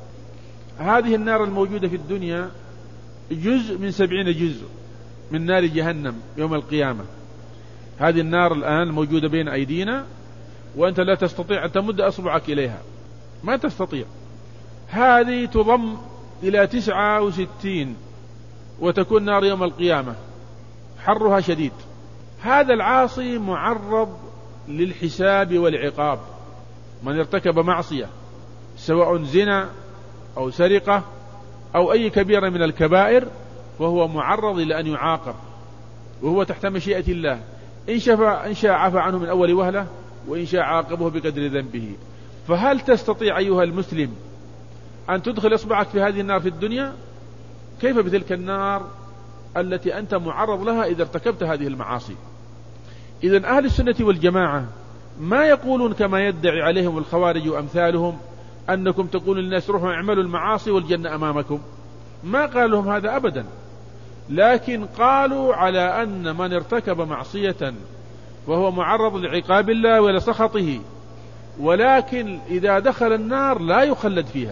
هذه النار الموجودة في الدنيا جزء من سبعين جزء من نار جهنم يوم القيامة. هذه النار الآن موجودة بين أيدينا، وأنت لا تستطيع أن تمد أصبعك إليها، ما تستطيع. هذه تضم إلى تسعة وستين وتكون نار يوم القيامة، حرها شديد. هذا العاصي معرض للحساب والعقاب. من ارتكب معصية سواء زنا أو سرقة أو أي كبيرة من الكبائر فهو معرض إلى أن يعاقب، وهو تحت مشيئة الله. إن شاء إن شاء عفى عنه من أول وهلة، وإن شاء عاقبه بقدر ذنبه. فهل تستطيع أيها المسلم أن تدخل إصبعك في هذه النار في الدنيا؟ كيف بتلك النار التي أنت معرض لها إذا ارتكبت هذه المعاصي؟ إذن أهل السنة والجماعة ما يقولون كما يدعي عليهم الخوارج وأمثالهم أنكم تقولون للناس روحوا اعملوا المعاصي والجنة أمامكم. ما قال لهم هذا أبدا، لكن قالوا على أن من ارتكب معصية وهو معرض لعقاب الله ولسخطه، ولكن إذا دخل النار لا يخلد فيها،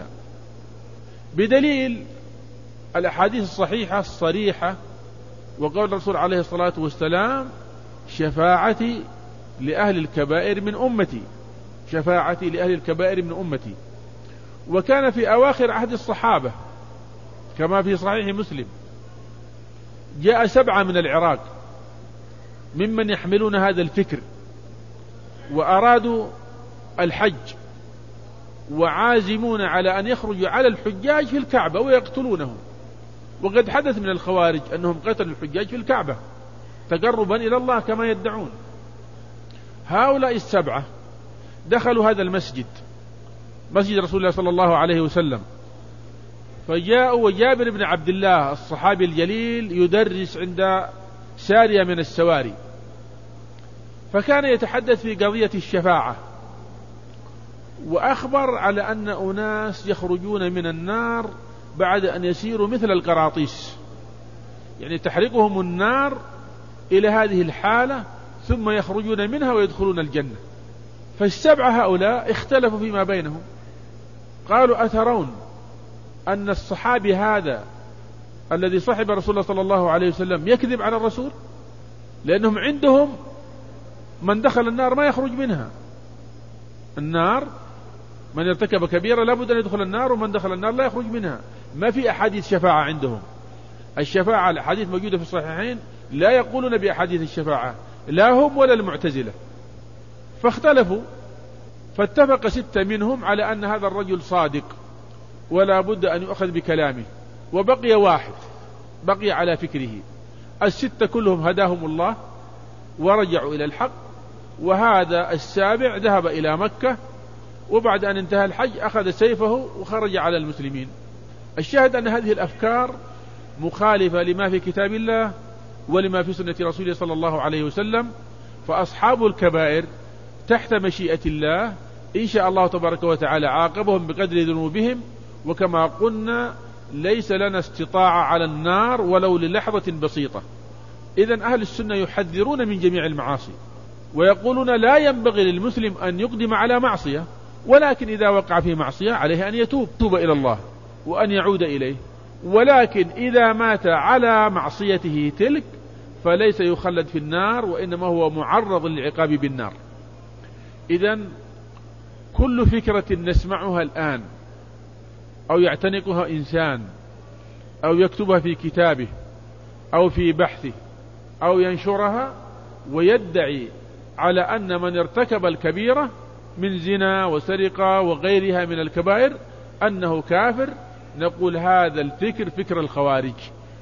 بدليل الأحاديث الصحيحة الصريحة وقول الرسول عليه الصلاة والسلام: شفاعتي لأهل الكبائر من أمتي، شفاعتي لأهل الكبائر من أمتي. وكان في أواخر عهد الصحابة كما في صحيح مسلم جاء سبعة من العراق ممن يحملون هذا الفكر، وأرادوا الحج، وعازمون على أن يخرجوا على الحجاج في الكعبة ويقتلونهم. وقد حدث من الخوارج أنهم قتلوا الحجاج في الكعبة تقربا إلى الله كما يدعون. هؤلاء السبعة دخلوا هذا المسجد، مسجد رسول الله صلى الله عليه وسلم، فجاءوا وجابر بن عبد الله الصحابي الجليل يدرس عند سارية من السواري، فكان يتحدث في قضية الشفاعة، وأخبر على أن أناس يخرجون من النار بعد أن يسيروا مثل القراطيس، يعني تحرقهم النار إلى هذه الحالة ثم يخرجون منها ويدخلون الجنة. فالسبعة هؤلاء اختلفوا فيما بينهم، قالوا: أترون أن الصحابي هذا الذي صحب رسول الله صلى الله عليه وسلم يكذب على الرسول؟ لأنهم عندهم من دخل النار ما يخرج منها. النار من ارتكب كبيرة لابد أن يدخل النار، ومن دخل النار لا يخرج منها. ما في أحاديث شفاعة عندهم. الشفاعة الأحاديث موجودة في الصحيحين، لا يقولون بأحاديث الشفاعة لا هم ولا المعتزلة. فاختلفوا، فاتفق ستة منهم على أن هذا الرجل صادق ولا بد أن يؤخذ بكلامه، وبقي واحد بقي على فكره. الستة كلهم هداهم الله ورجعوا إلى الحق، وهذا السابع ذهب إلى مكة، وبعد أن انتهى الحج أخذ سيفه وخرج على المسلمين. الشاهد أن هذه الأفكار مخالفة لما في كتاب الله ولما في سنة رسوله صلى الله عليه وسلم. فأصحاب الكبائر تحت مشيئة الله، إن شاء الله تبارك وتعالى عاقبهم بقدر ذنوبهم. وكما قلنا ليس لنا استطاعة على النار ولو للحظة بسيطة. إذن أهل السنة يحذرون من جميع المعاصي، ويقولون لا ينبغي للمسلم أن يقدم على معصية، ولكن إذا وقع في معصية عليه أن يتوب توب إلى الله وأن يعود إليه. ولكن إذا مات على معصيته تلك فليس يخلد في النار، وإنما هو معرض للعقاب بالنار. إذن كل فكرة نسمعها الآن أو يعتنقها إنسان أو يكتبها في كتابه أو في بحثه أو ينشرها ويدعي على أن من ارتكب الكبيرة من زنا وسرقة وغيرها من الكبائر أنه كافر، نقول هذا الفكر فكر الخوارج.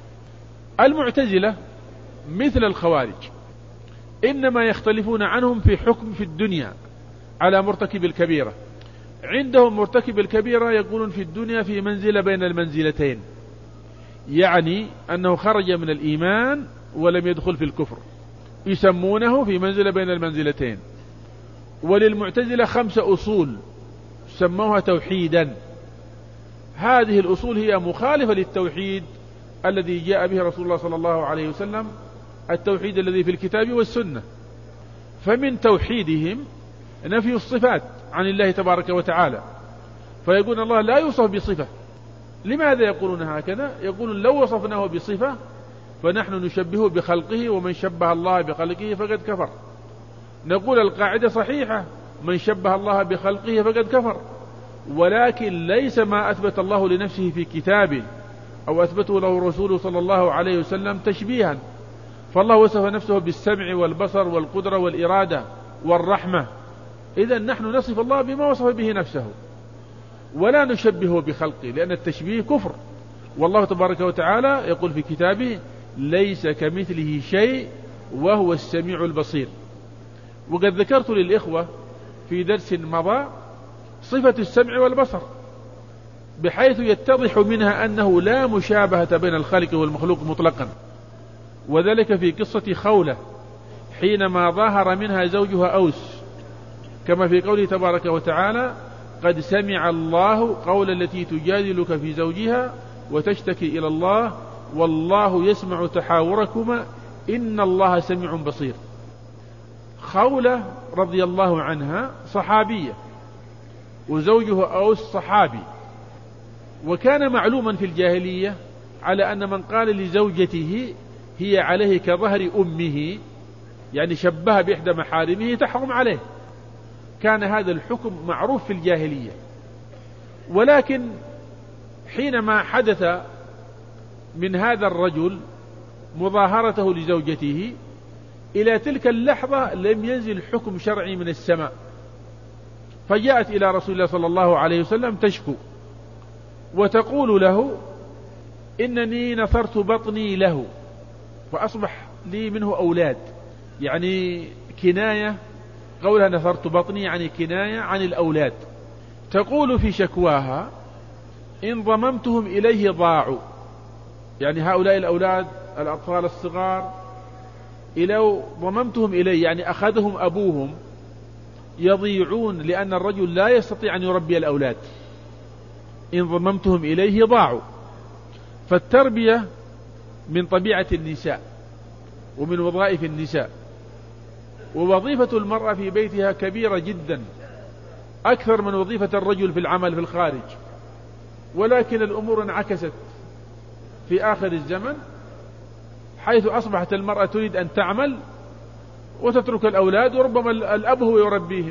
المعتزلة مثل الخوارج، إنما يختلفون عنهم في حكم في الدنيا على مرتكب الكبيرة. عندهم مرتكب الكبيرة يقولون في الدنيا في منزلة بين المنزلتين، يعني أنه خرج من الإيمان ولم يدخل في الكفر، يسمونه في منزلة بين المنزلتين. وللمعتزلة خمسة أصول سموها توحيدا. هذه الأصول هي مخالفة للتوحيد الذي جاء به رسول الله صلى الله عليه وسلم، التوحيد الذي في الكتاب والسنة. فمن توحيدهم نفي الصفات عن الله تبارك وتعالى، فيقول الله لا يوصف بصفة. لماذا يقولون هكذا؟ يقولون لو وصفناه بصفة فنحن نشبهه بخلقه، ومن شبه الله بخلقه فقد كفر. نقول القاعدة صحيحة، من شبه الله بخلقه فقد كفر، ولكن ليس ما أثبت الله لنفسه في كتابه أو أثبته له رسوله صلى الله عليه وسلم تشبيها. فالله وصف نفسه بالسمع والبصر والقدرة والإرادة والرحمة، إذن نحن نصف الله بما وصف به نفسه ولا نشبهه بخلقه، لأن التشبيه كفر. والله تبارك وتعالى يقول في كتابه ليس كمثله شيء وهو السميع البصير. وقد ذكرت للإخوة في درس مضى صفة السمع والبصر، بحيث يتضح منها أنه لا مشابهة بين الخالق والمخلوق مطلقا، وذلك في قصة خولة حينما ظاهر منها زوجها أوس، كما في قوله تبارك وتعالى قد سمع الله قول التي تجادلك في زوجها وتشتكي إلى الله والله يسمع تحاوركما إن الله سميع بصير. خولة رضي الله عنها صحابية، وزوجها أوس صحابي، وكان معلوما في الجاهلية على أن من قال لزوجته هي عليه كظهر أمه، يعني شبه بإحدى محارمه، تحرم عليه. كان هذا الحكم معروف في الجاهلية. ولكن حينما حدث من هذا الرجل مظاهرته لزوجته، إلى تلك اللحظة لم ينزل حكم شرعي من السماء، فجاءت إلى رسول الله صلى الله عليه وسلم تشكو وتقول له إنني نثرت بطني له فأصبح لي منه أولاد، يعني كناية، قولها نثرت بطني يعني كناية عن الأولاد. تقول في شكواها إن ضممتهم إليه ضاعوا، يعني هؤلاء الأولاد الأطفال الصغار إلو ضممتهم إليه يعني أخذهم أبوهم يضيعون، لأن الرجل لا يستطيع أن يربي الأولاد. إن ضممتهم إليه ضاعوا. فالتربية من طبيعة النساء ومن وظائف النساء، ووظيفة المرأة في بيتها كبيرة جدا، أكثر من وظيفة الرجل في العمل في الخارج. ولكن الأمور انعكست في آخر الزمن، حيث أصبحت المرأة تريد أن تعمل وتترك الأولاد، وربما الأب هو يربيهم.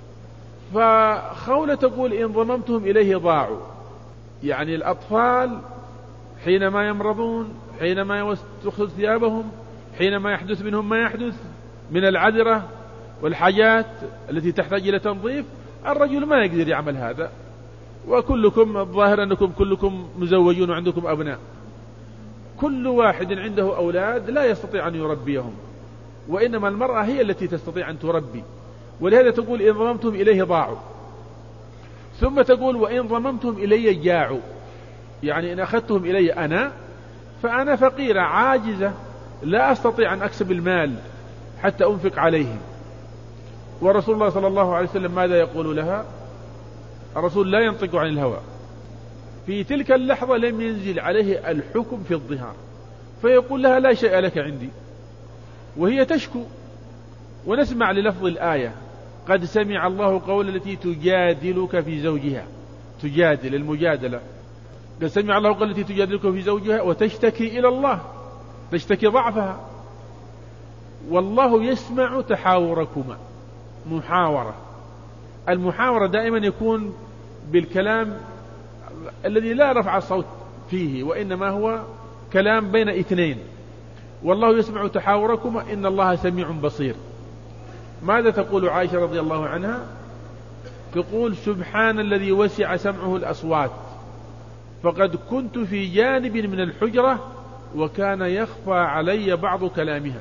فخولة تقول إن ضممتهم إليه ضاعوا، يعني الأطفال حينما يمرضون، حينما تأخذ ثيابهم، حينما يحدث منهم ما يحدث من العذرة والحاجات التي تحتاج إلى تنظيف، الرجل ما يقدر يعمل هذا. وكلكم الظاهر أنكم كلكم مزوجون وعندكم أبناء، كل واحد عنده أولاد لا يستطيع أن يربيهم، وإنما المرأة هي التي تستطيع أن تربي. ولهذا تقول إن ضممتم إليه ضاعوا. ثم تقول وإن ضممتم إلي جاعوا، يعني إن أخذتهم إلي أنا فأنا فقيرة عاجزة لا أستطيع أن أكسب المال حتى أنفق عليهم. ورسول الله صلى الله عليه وسلم ماذا يقول لها؟ الرسول لا ينطق عن الهوى. في تلك اللحظة لم ينزل عليه الحكم في الظهار، فيقول لها لا شيء لك عندي، وهي تشكو. ونسمع للفظ الآية قد سمع الله قول التي تجادلك في زوجها، تجادل المجادلة، قد سمع الله قول التي تجادلك في زوجها وتشتكي إلى الله، تشتكي ضعفها. والله يسمع تحاوركما، محاورة. المحاورة دائما يكون بالكلام الذي لا رفع الصوت فيه، وإنما هو كلام بين اثنين. والله يسمع تحاوركما إن الله سميع بصير. ماذا تقول عائشة رضي الله عنها؟ تقول سبحان الذي وسع سمعه الأصوات، فقد كنت في جانب من الحجرة وكان يخفى علي بعض كلامها.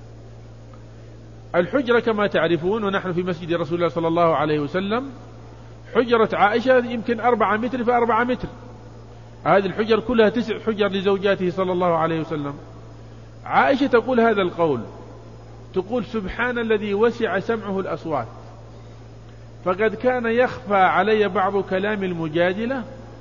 الحجرة كما تعرفون، ونحن في مسجد رسول الله صلى الله عليه وسلم، حجرة عائشة يمكن أربعة متر في أربعة متر. هذه الحجر كلها تسع حجر لزوجاته صلى الله عليه وسلم. عائشة تقول هذا القول، تقول سبحان الذي وسع سمعه الأصوات، فقد كان يخفى علي بعض كلام المجادلة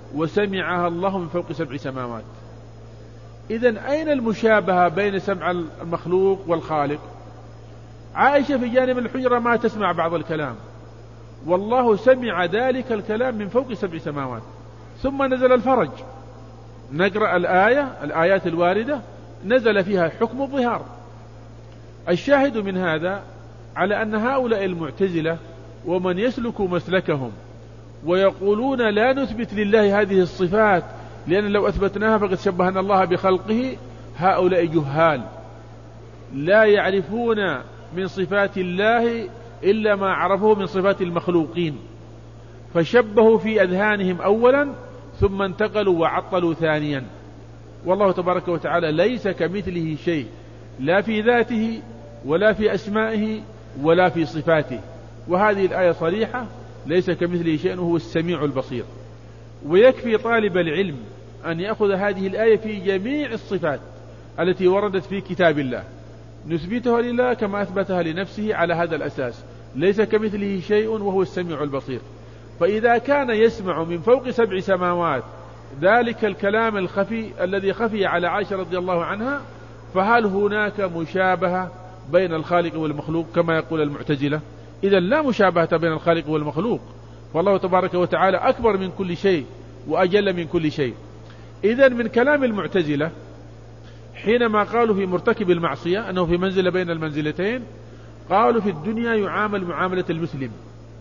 وسمعها الله من فوق سبع سماوات. إذن أين المشابهة بين سمع المخلوق والخالق؟ عائشة في جانب الحجرة ما تسمع بعض الكلام، والله سمع ذلك الكلام من فوق سبع سماوات. ثم نزل الفرج، نقرأ الآية الآيات الواردة نزل فيها حكم الظهار. الشاهد من هذا على أن هؤلاء المعتزلة ومن يسلك مسلكهم ويقولون لا نثبت لله هذه الصفات لأن لو أثبتناها فقد شبهنا الله بخلقه، هؤلاء جهال لا يعرفون من صفات الله إلا ما عرفوه من صفات المخلوقين، فشبهوا في أذهانهم أولا ثم انتقلوا وعطلوا ثانيا. والله تبارك وتعالى ليس كمثله شيء، لا في ذاته ولا في أسمائه ولا في صفاته، وهذه الآية صريحة، ليس كمثله شيء وهو السميع البصير. ويكفي طالب العلم أن يأخذ هذه الآية في جميع الصفات التي وردت في كتاب الله، نثبتها لله كما أثبتها لنفسه على هذا الأساس، ليس كمثله شيء وهو السميع البصير. فإذا كان يسمع من فوق سبع سماوات ذلك الكلام الخفي الذي خفي على عائشة رضي الله عنها، فهل هناك مشابهة بين الخالق والمخلوق كما يقول المعتزلة؟ إذا لا مشابهة بين الخالق والمخلوق، والله تبارك وتعالى أكبر من كل شيء وأجل من كل شيء. إذا من كلام المعتزلة حينما قالوا في مرتكب المعصية أنه في منزلة بين المنزلتين، قالوا في الدنيا يعامل معاملة المسلم،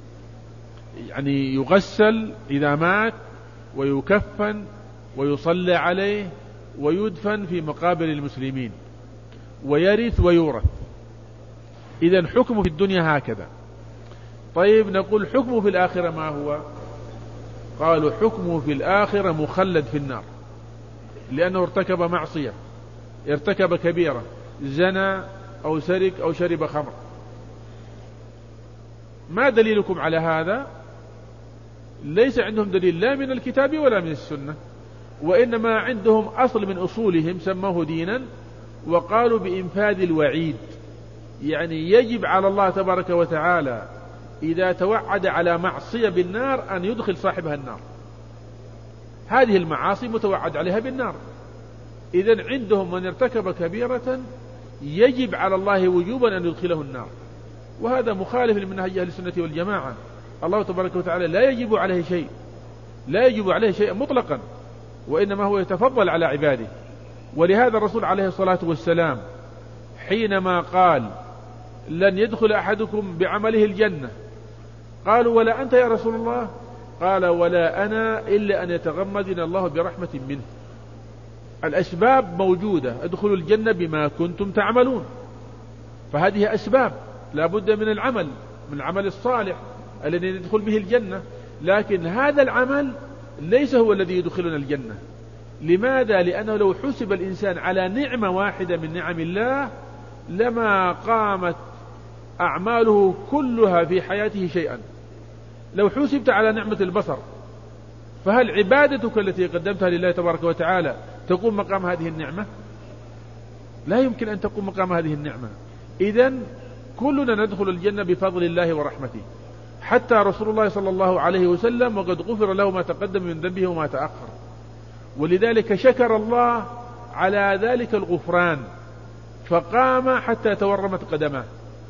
يعني يغسل إذا مات ويكفن ويصلى عليه ويدفن في مقابر المسلمين ويرث ويورث. إذن حكمه في الدنيا هكذا. طيب نقول حكمه في الآخرة ما هو؟ قالوا حكمه في الآخرة مخلد في النار، لأنه ارتكب معصية، ارتكب كبيرة، زنى أو سرق أو شرب خمر. ما دليلكم على هذا؟ ليس عندهم دليل لا من الكتاب ولا من السنة، وإنما عندهم أصل من أصولهم سموه دينا، وقالوا بإنفاذ الوعيد، يعني يجب على الله تبارك وتعالى إذا توعد على معصية بالنار أن يدخل صاحبها النار. هذه المعاصي متوعد عليها بالنار. إذن عندهم من ارتكب كبيرة يجب على الله وجوبا أن يدخله النار، وهذا مخالف لمنهج أهل السنة والجماعة. الله تبارك وتعالى لا يجب عليه شيء، لا يجب عليه شيء مطلقا، وإنما هو يتفضل على عباده. ولهذا الرسول عليه الصلاة والسلام حينما قال لن يدخل أحدكم بعمله الجنة، قالوا ولا أنت يا رسول الله؟ قال ولا أنا إلا أن يتغمدنا الله برحمة منه. الأسباب موجودة، ادخلوا الجنة بما كنتم تعملون، فهذه أسباب لا بد من العمل، من العمل الصالح الذي ندخل به الجنة، لكن هذا العمل ليس هو الذي يدخلنا الجنة. لماذا؟ لأنه لو حسب الإنسان على نعمة واحدة من نعم الله لما قامت أعماله كلها في حياته شيئا. لو حسبت على نعمة البصر، فهل عبادتك التي قدمتها لله تبارك وتعالى تقوم مقام هذه النعمة؟ لا يمكن أن تقوم مقام هذه النعمة. إذن كلنا ندخل الجنة بفضل الله ورحمته، حتى رسول الله صلى الله عليه وسلم وقد غفر له ما تقدم من ذنبه وما تأخر، ولذلك شكر الله على ذلك الغفران فقام حتى تورمت قدماه.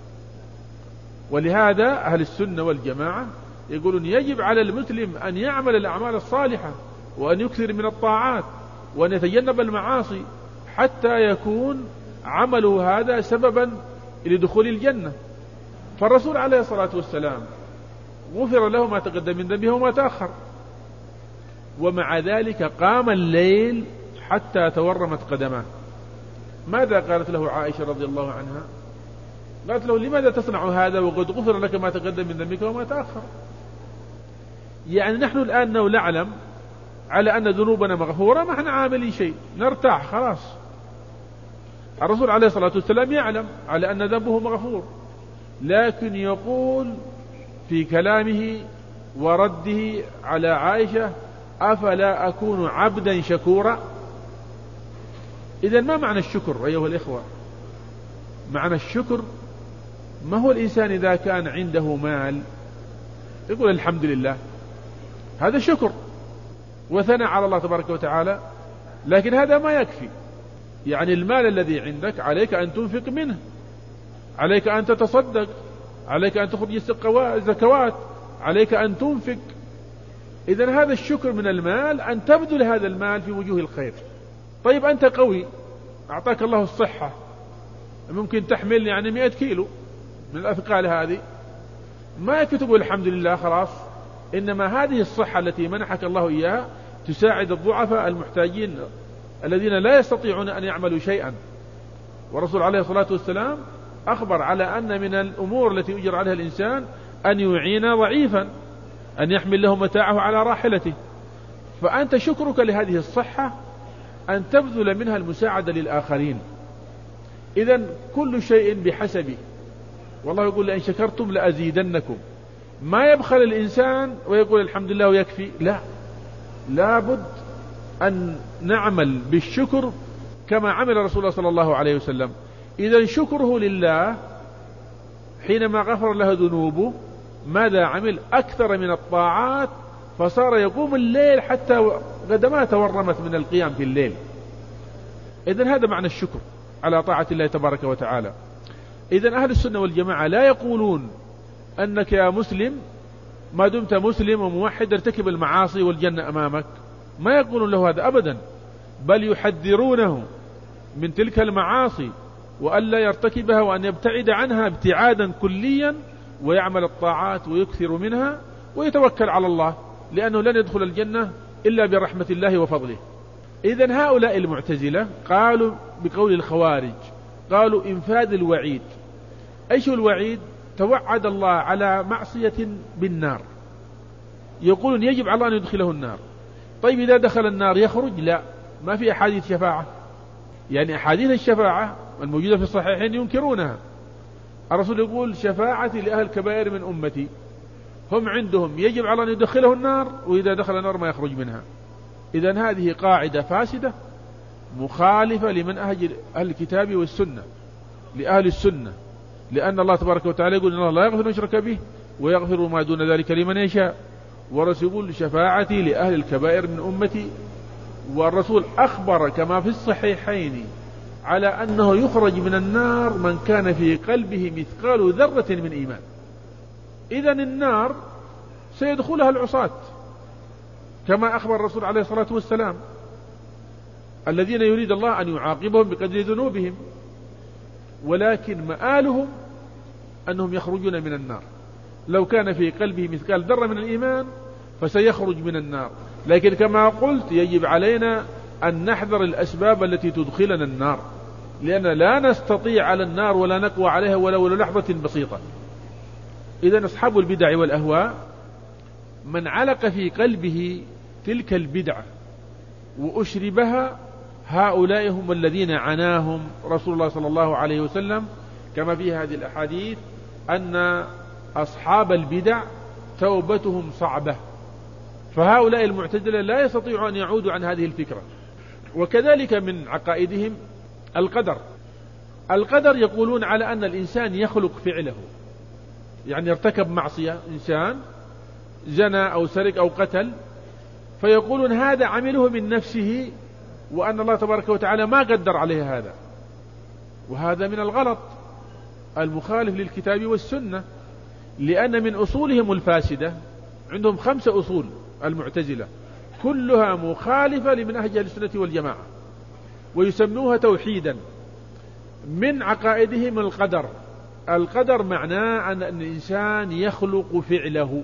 ولهذا أهل السنة والجماعة يقولون يجب على المسلم أن يعمل الأعمال الصالحة وأن يكثر من الطاعات وأن يتجنب المعاصي حتى يكون عمله هذا سببا لدخول الجنة. فالرسول عليه الصلاة والسلام غفر له ما تقدم من ذنبه وما تأخر، ومع ذلك قام الليل حتى تورمت قدماه. ماذا قالت له عائشة رضي الله عنها؟ قالت له لماذا تصنع هذا وقد غفر لك ما تقدم من ذنبك وما تأخر؟ يعني نحن الآن لو نعلم على أن ذنوبنا مغفورة ما احنا عاملين شيء، نرتاح خلاص. الرسول عليه الصلاة والسلام يعلم على أن ذنبه مغفور، لكن يقول في كلامه ورده على عائشة أفلا أكون عبدا شكورا؟ إذن ما معنى الشكر أيها الإخوة؟ معنى الشكر ما هو الإنسان إذا كان عنده مال يقول الحمد لله، هذا شكر. وثنى على الله تبارك وتعالى، لكن هذا ما يكفي. يعني المال الذي عندك عليك أن تنفق منه، عليك أن تتصدق، عليك أن تخرج الزكوات، عليك أن تنفق. إذن هذا الشكر من المال أن تبذل هذا المال في وجوه الخير. طيب أنت قوي، أعطاك الله الصحة، ممكن تحمل يعني مئة كيلو من الأثقال هذه، ما يكفي تقول الحمد لله خلاص، إنما هذه الصحة التي منحك الله إياها تساعد الضعفاء المحتاجين الذين لا يستطيعون أن يعملوا شيئا. ورسول عليه الصلاة والسلام أخبر على أن من الأمور التي يجر عليها الإنسان أن يعين ضعيفا، أن يحمل له متاعه على راحلته. فأنت شكرك لهذه الصحة أن تبذل منها المساعدة للآخرين. إذن كل شيء بحسبه، والله يقول لئن شكرتم لأزيدنكم. ما يبخل الإنسان ويقول الحمد لله ويكفي، لا، لابد أن نعمل بالشكر كما عمل رسول الله صلى الله عليه وسلم. إذن شكره لله حينما غفر له ذنوبه ماذا عمل؟ أكثر من الطاعات، فصار يقوم الليل حتى قدما تورمت من القيام في الليل. إذن هذا معنى الشكر على طاعة الله تبارك وتعالى. إذن أهل السنة والجماعة لا يقولون أنك يا مسلم ما دمت مسلم وموحد ارتكب المعاصي والجنة أمامك، ما يقولون له هذا أبدا، بل يحذرونه من تلك المعاصي وألا يرتكبها وأن يبتعد عنها ابتعادا كليا، ويعمل الطاعات ويكثر منها ويتوكل على الله، لأنه لن يدخل الجنة إلا برحمة الله وفضله. إذن هؤلاء المعتزلة قالوا بقول الخوارج، قالوا إنفاذ الوعيد. أيش الوعيد؟ توعد الله على معصية بالنار، يقولون يجب على الله أن يدخله النار. طيب إذا دخل النار يخرج؟ لا، ما في أحاديث شفاعة. يعني أحاديث الشفاعة الموجودة في الصحيحين ينكرونها. الرسول يقول شفاعتي لأهل الكبائر من أمتي، هم عندهم يجب على أن يدخله النار، وإذا دخل النار ما يخرج منها. إذن هذه قاعدة فاسدة مخالفة لمنهج أهل الكتاب والسنة، لأهل السنة، لأن الله تبارك وتعالى يقول إن الله لا يغفر يشرك به ويغفر ما دون ذلك لمن يشاء. والرسول يقول شفاعتي لأهل الكبائر من أمتي، والرسول أخبر كما في الصحيحين على أنه يخرج من النار من كان في قلبه مثقال ذرة من إيمان. إذن النار سيدخلها العصاة كما أخبر الرسول عليه الصلاة والسلام، الذين يريد الله أن يعاقبهم بقدر ذنوبهم، ولكن مآلهم أنهم يخرجون من النار. لو كان في قلبه مثقال ذرة من الإيمان فسيخرج من النار. لكن كما قلت يجب علينا أن نحذر الأسباب التي تدخلنا النار، لأن لا نستطيع على النار ولا نقوى عليها ولو لحظة بسيطة. إذن أصحاب البدع والأهواء من علق في قلبه تلك البدعة وأشربها، هؤلاء هم الذين عناهم رسول الله صلى الله عليه وسلم كما في هذه الأحاديث أن أصحاب البدع توبتهم صعبة. فهؤلاء المعتزلة لا يستطيعوا أن يعودوا عن هذه الفكرة. وكذلك من عقائدهم القدر. القدر يقولون على أن الإنسان يخلق فعله، يعني ارتكب معصية، إنسان زنى أو سرق أو قتل، فيقولون هذا عمله من نفسه وأن الله تبارك وتعالى ما قدر عليه هذا. وهذا من الغلط المخالف للكتاب والسنة، لأن من أصولهم الفاسدة، عندهم خمسة أصول المعتزلة كلها مخالفة لمنهج أهل السنة والجماعة، ويسموها توحيدا. من عقائدهم القدر. القدر معناه أن الإنسان يخلق فعله،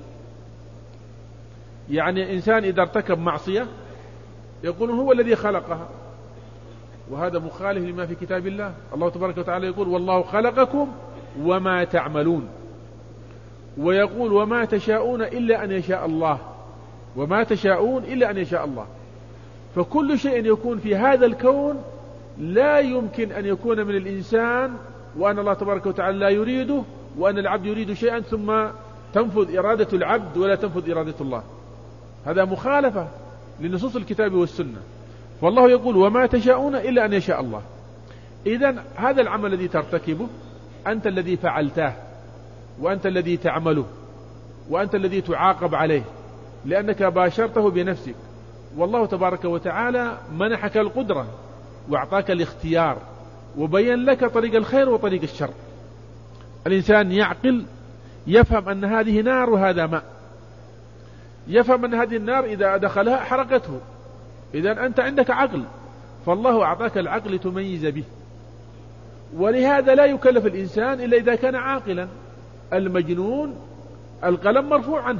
يعني الإنسان إذا ارتكب معصية يقولون هو الذي خلقها، وهذا مخالف لما في كتاب الله. الله تبارك وتعالى يقول والله خلقكم وما تعملون، ويقول وما تشاءون إلا أن يشاء الله، وما تشاءون إلا أن يشاء الله. فكل شيء يكون في هذا الكون لا يمكن أن يكون من الإنسان وأن الله تبارك وتعالى لا يريده، وأن العبد يريد شيئا ثم تنفذ إرادة العبد ولا تنفذ إرادة الله. هذا مخالفة لنصوص الكتاب والسنة. والله يقول وما تشاءون إلا أن يشاء الله. إذن هذا العمل الذي ترتكبه أنت الذي فعلته، وأنت الذي تعمله، وأنت الذي تعاقب عليه، لأنك باشرته بنفسك. والله تبارك وتعالى منحك القدرة وأعطاك الاختيار وبين لك طريق الخير وطريق الشر. الإنسان يعقل يفهم أن هذه نار وهذا ماء، يفهم أن هذه النار إذا دخلها حرقته. إذا أنت عندك عقل، فالله أعطاك العقل تميز به، ولهذا لا يكلف الإنسان إلا إذا كان عاقلا. المجنون القلم مرفوع عنه.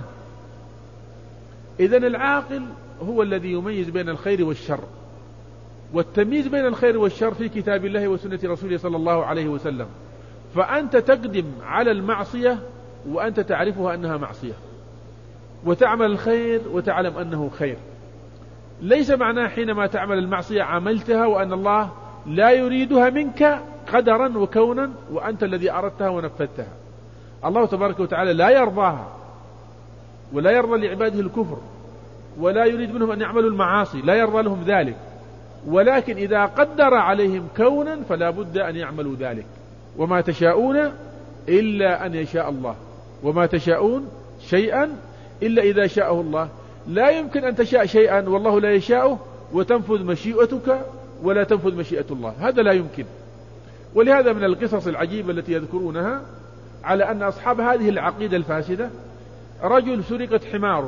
إذن العاقل هو الذي يميز بين الخير والشر، والتمييز بين الخير والشر في كتاب الله وسنة رسوله صلى الله عليه وسلم. فأنت تقدم على المعصية وأنت تعرفها أنها معصية، وتعمل الخير وتعلم أنه خير. ليس معناه حينما تعمل المعصية عملتها وأن الله لا يريدها منك قدرا وكونا وأنت الذي أردتها ونفذتها. الله تبارك وتعالى لا يرضاها، ولا يرضى لعباده الكفر، ولا يريد منهم أن يعملوا المعاصي، لا يرضى لهم ذلك. ولكن إذا قدر عليهم كونا فلا بد أن يعملوا ذلك. وما تشاءون إلا أن يشاء الله، وما تشاءون شيئا إلا إذا شاءه الله. لا يمكن أن تشاء شيئا والله لا يشاءه وتنفذ مشيئتك ولا تنفذ مشيئة الله، هذا لا يمكن. ولهذا من القصص العجيبة التي يذكرونها على أن أصحاب هذه العقيدة الفاسدة، رجل سرقت حماره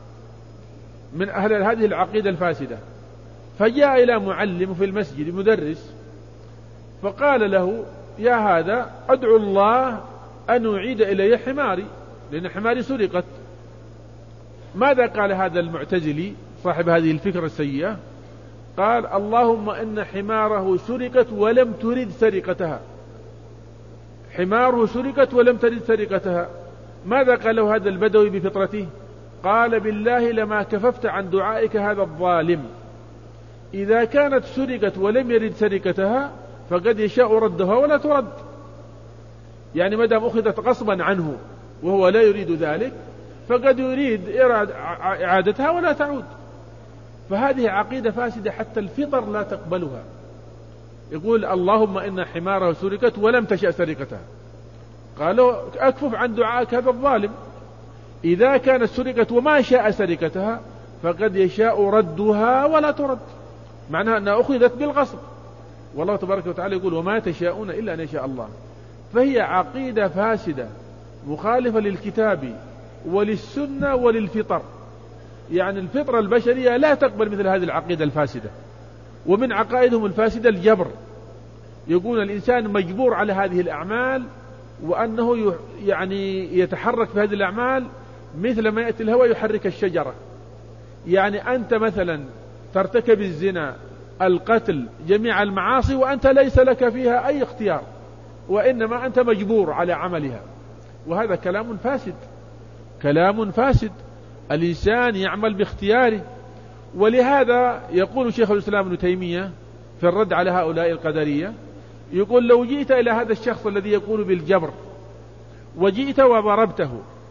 من أهل هذه العقيدة الفاسدة، فجاء إلى معلم في المسجد مدرس فقال له: يا هذا أدعو الله أن يعيد إلي حماري لأن حماري سرقت. ماذا قال هذا المعتزلي صاحب هذه الفكرة السيئة؟ قال: اللهم إن حماره سرقت ولم ترد سرقتها. حماره سرقت ولم ترد سرقتها. ماذا قال له هذا البدوي بفطرته؟ قال: بالله لما كففت عن دعائك هذا الظالم. إذا كانت سرقت ولم يرد سرقتها فقد يشاء ردها ولا ترد. يعني مدام أخذت غصبا عنه وهو لا يريد ذلك فقد يريد إعادتها ولا تعود. فهذه عقيدة فاسدة حتى الفطر لا تقبلها. يقول: اللهم إن حماره سرقت ولم تشأ سرقتها. قالوا: أكفف عن دعائك هذا الظالم. إذا كانت سرقت وما شاء سرقتها فقد يشاء ردها ولا ترد، معناها أنها أخذت بالغصب. والله تبارك وتعالى يقول: وما تشاءون إلا أن يشاء الله. فهي عقيدة فاسدة مخالفة للكتاب وللسنة وللفطر. يعني الفطرة البشرية لا تقبل مثل هذه العقيدة الفاسدة. ومن عقائدهم الفاسدة الجبر، يقول الإنسان مجبور على هذه الأعمال، وأنه يعني يتحرك في هذه الأعمال مثل ما يأتي الهوى يحرك الشجرة. يعني أنت مثلا ترتكب الزنا، القتل، جميع المعاصي وأنت ليس لك فيها أي اختيار، وإنما أنت مجبور على عملها. وهذا كلام فاسد، كلام فاسد. الإنسان يعمل باختياره. ولهذا يقول شيخ الإسلام ابن تيمية في الرد على هؤلاء القدرية، يقول: لو جئت إلى هذا الشخص الذي يقول بالجبر وجئت وضربته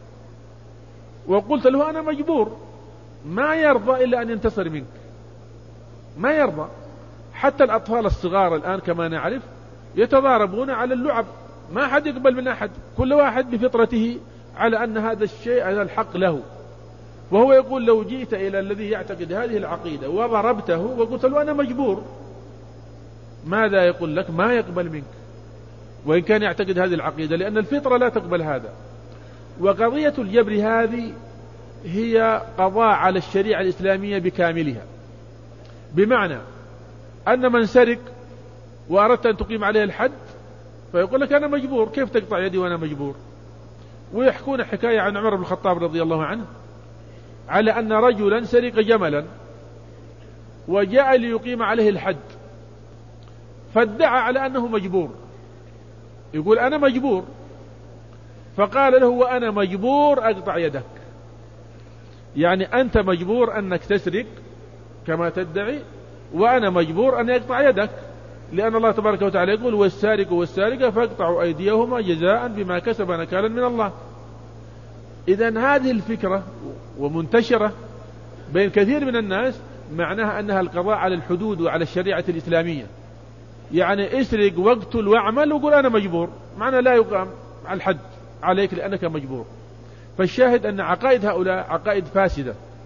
وقلت له أنا مجبور، ما يرضى إلا أن ينتصر منك، ما يرضى. حتى الأطفال الصغار الآن كما نعرف يتضاربون على اللعب، ما حد يقبل من أحد، كل واحد بفطرته على أن هذا الشيء هذا الحق له. وهو يقول: لو جئت إلى الذي يعتقد هذه العقيدة وضربته وقلت له أنا مجبور، ماذا يقول لك؟ ما يقبل منك، وإن كان يعتقد هذه العقيدة، لأن الفطرة لا تقبل هذا. وقضية الجبر هذه هي قضاء على الشريعة الإسلامية بكاملها، بمعنى أن من سرق وأردت أن تقيم عليه الحد فيقول لك أنا مجبور، كيف تقطع يدي وأنا مجبور؟ ويحكون حكاية عن عمر بن الخطاب رضي الله عنه على أن رجلا سرق جملا وجاء ليقيم عليه الحد، فادعى على أنه مجبور، يقول أنا مجبور، فقال له: وأنا مجبور أقطع يدك. يعني أنت مجبور أنك تسرق كما تدعي، وأنا مجبور أن يقطع يدك، لأن الله تبارك وتعالى يقول: والسارق والسارقة فاقطعوا أيديهما جزاء بما كسب نكالا من الله. إذن هذه الفكرة ومنتشرة بين كثير من الناس، معناها أنها القضاء على الحدود وعلى الشريعة الإسلامية. يعني اسرق واقتل واعمل وقل أنا مجبور، معنى لا يقام على الحد عليك لأنك مجبور. فالشاهد أن عقائد هؤلاء عقائد فاسدة،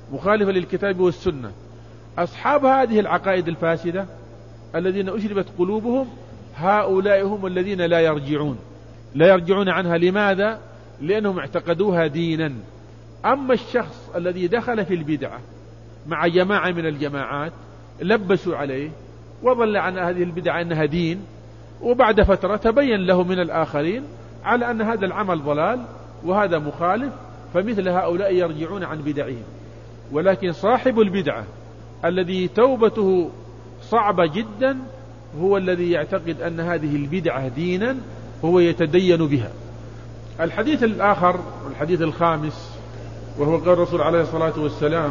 مخالفة للكتاب والسنة. أصحاب هذه العقائد الفاسدة الذين أشربت قلوبهم هؤلاء هم الذين لا يرجعون لا يرجعون عنها. لماذا؟ لأنهم اعتقدوها دينا. أما الشخص الذي دخل في البدعة مع جماعة من الجماعات لبسوا عليه وظل عن هذه البدعة أنها دين، وبعد فترة تبين له من الآخرين على أن هذا العمل ضلال وهذا مخالف، فمثل هؤلاء يرجعون عن بدعهم. ولكن صاحب البدعة الذي توبته صعبة جدا هو الذي يعتقد أن هذه البدعة دينا وهو يتدين بها. الحديث الآخر والحديث الخامس وهو قول الرسول عليه الصلاة والسلام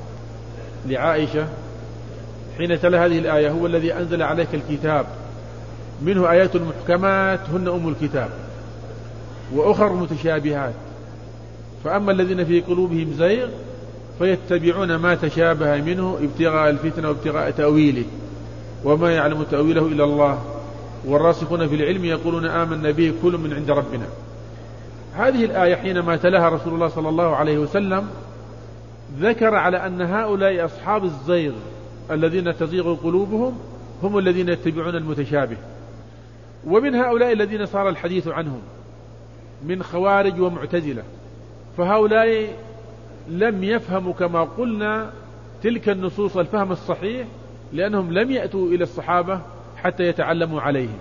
لعائشة حين تلا هذه الآية: هو الذي أنزل عليك الكتاب منه آيات محكمات هن أم الكتاب وأخر متشابهات فأما الذين في قلوبهم زيغ فيتبعون ما تشابه منه ابتغاء الفتنة وابتغاء تأويله وما يعلم تأويله إلا الله والراسخون في العلم يقولون آمنا به كل من عند ربنا. هذه الآية حينما تلاها رسول الله صلى الله عليه وسلم ذكر على أن هؤلاء أصحاب الزيغ الذين تزيغ قلوبهم هم الذين يتبعون المتشابه. ومن هؤلاء الذين صار الحديث عنهم من خوارج ومعتزلة، فهؤلاء لم يفهموا كما قلنا تلك النصوص الفهم الصحيح لأنهم لم يأتوا إلى الصحابة حتى يتعلموا عليهم.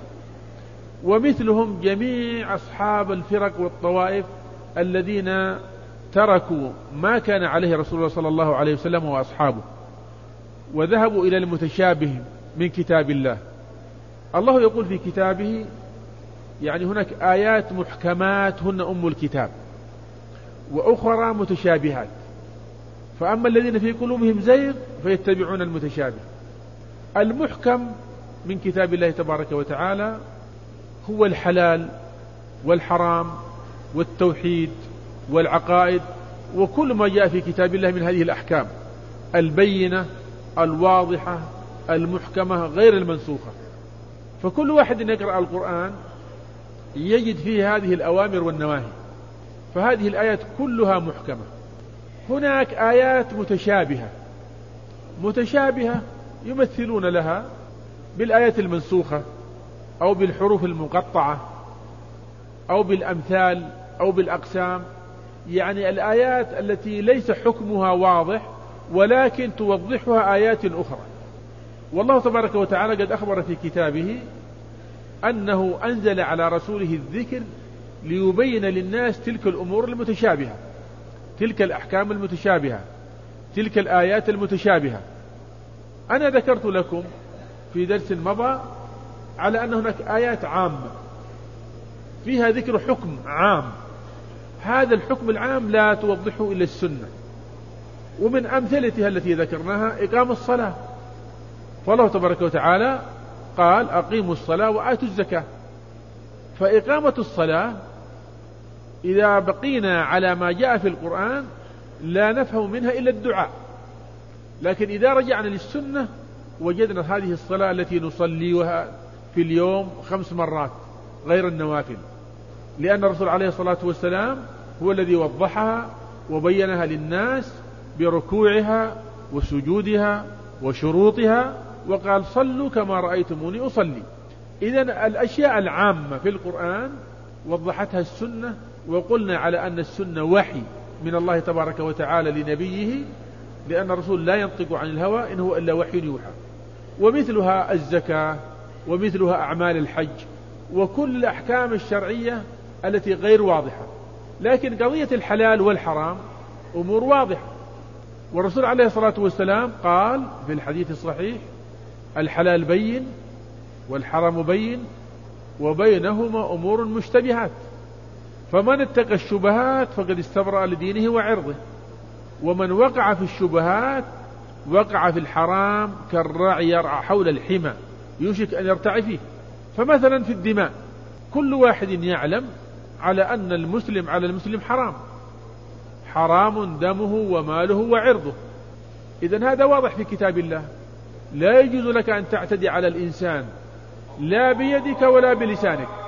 ومثلهم جميع أصحاب الفرق والطوائف الذين تركوا ما كان عليه رسول الله صلى الله عليه وسلم وأصحابه وذهبوا إلى المتشابه من كتاب الله. الله يقول في كتابه يعني هناك آيات محكمات هن أم الكتاب وأخرى متشابهات، فأما الذين في قلوبهم زيغ فيتبعون المتشابه. المحكم من كتاب الله تبارك وتعالى هو الحلال والحرام والتوحيد والعقائد وكل ما جاء في كتاب الله من هذه الأحكام البينة الواضحة المحكمة غير المنسوخة. فكل واحد يقرأ القرآن يجد فيه هذه الأوامر والنواهي، فهذه الآيات كلها محكمة. هناك آيات متشابهة متشابهة يمثلون لها بالآيات المنسوخة أو بالحروف المقطعة أو بالأمثال أو بالأقسام، يعني الآيات التي ليس حكمها واضح ولكن توضحها آيات أخرى. والله تبارك وتعالى قد أخبر في كتابه أنه أنزل على رسوله الذكر ليبين للناس تلك الأمور المتشابهة، تلك الأحكام المتشابهة، تلك الآيات المتشابهة. أنا ذكرت لكم في درس مضى على أن هناك آيات عامة فيها ذكر حكم عام، هذا الحكم العام لا توضحه إلا السنة. ومن أمثلتها التي ذكرناها إقام الصلاة، فالله تبارك وتعالى قال أقيموا الصلاة وآتوا الزكاة. فإقامة الصلاة إذا بقينا على ما جاء في القرآن لا نفهم منها إلا الدعاء، لكن إذا رجعنا للسنة وجدنا هذه الصلاة التي نصليها في اليوم خمس مرات غير النوافل، لأن الرسول عليه الصلاة والسلام هو الذي وضحها وبينها للناس بركوعها وسجودها وشروطها وقال صلوا كما رأيتموني أصلي. إذن الأشياء العامة في القرآن وضحتها السنة، وقلنا على أن السنة وحي من الله تبارك وتعالى لنبيه، لأن الرسول لا ينطق عن الهوى إن هو إلا وحي يوحى. ومثلها الزكاة ومثلها أعمال الحج وكل الأحكام الشرعية التي غير واضحة. لكن قضية الحلال والحرام أمور واضحة، والرسول عليه الصلاة والسلام قال في الحديث الصحيح الحلال بين والحرام بين وبينهما أمور مشتبهات، فمن اتقى الشبهات فقد استبرأ لدينه وعرضه، ومن وقع في الشبهات وقع في الحرام كالراعي يرعى حول الحمى يوشك أن يرتعي فيه. فمثلا في الدماء كل واحد يعلم على أن المسلم على المسلم حرام، حرام دمه وماله وعرضه. إذن هذا واضح في كتاب الله، لا يجوز لك أن تعتدي على الإنسان لا بيدك ولا بلسانك.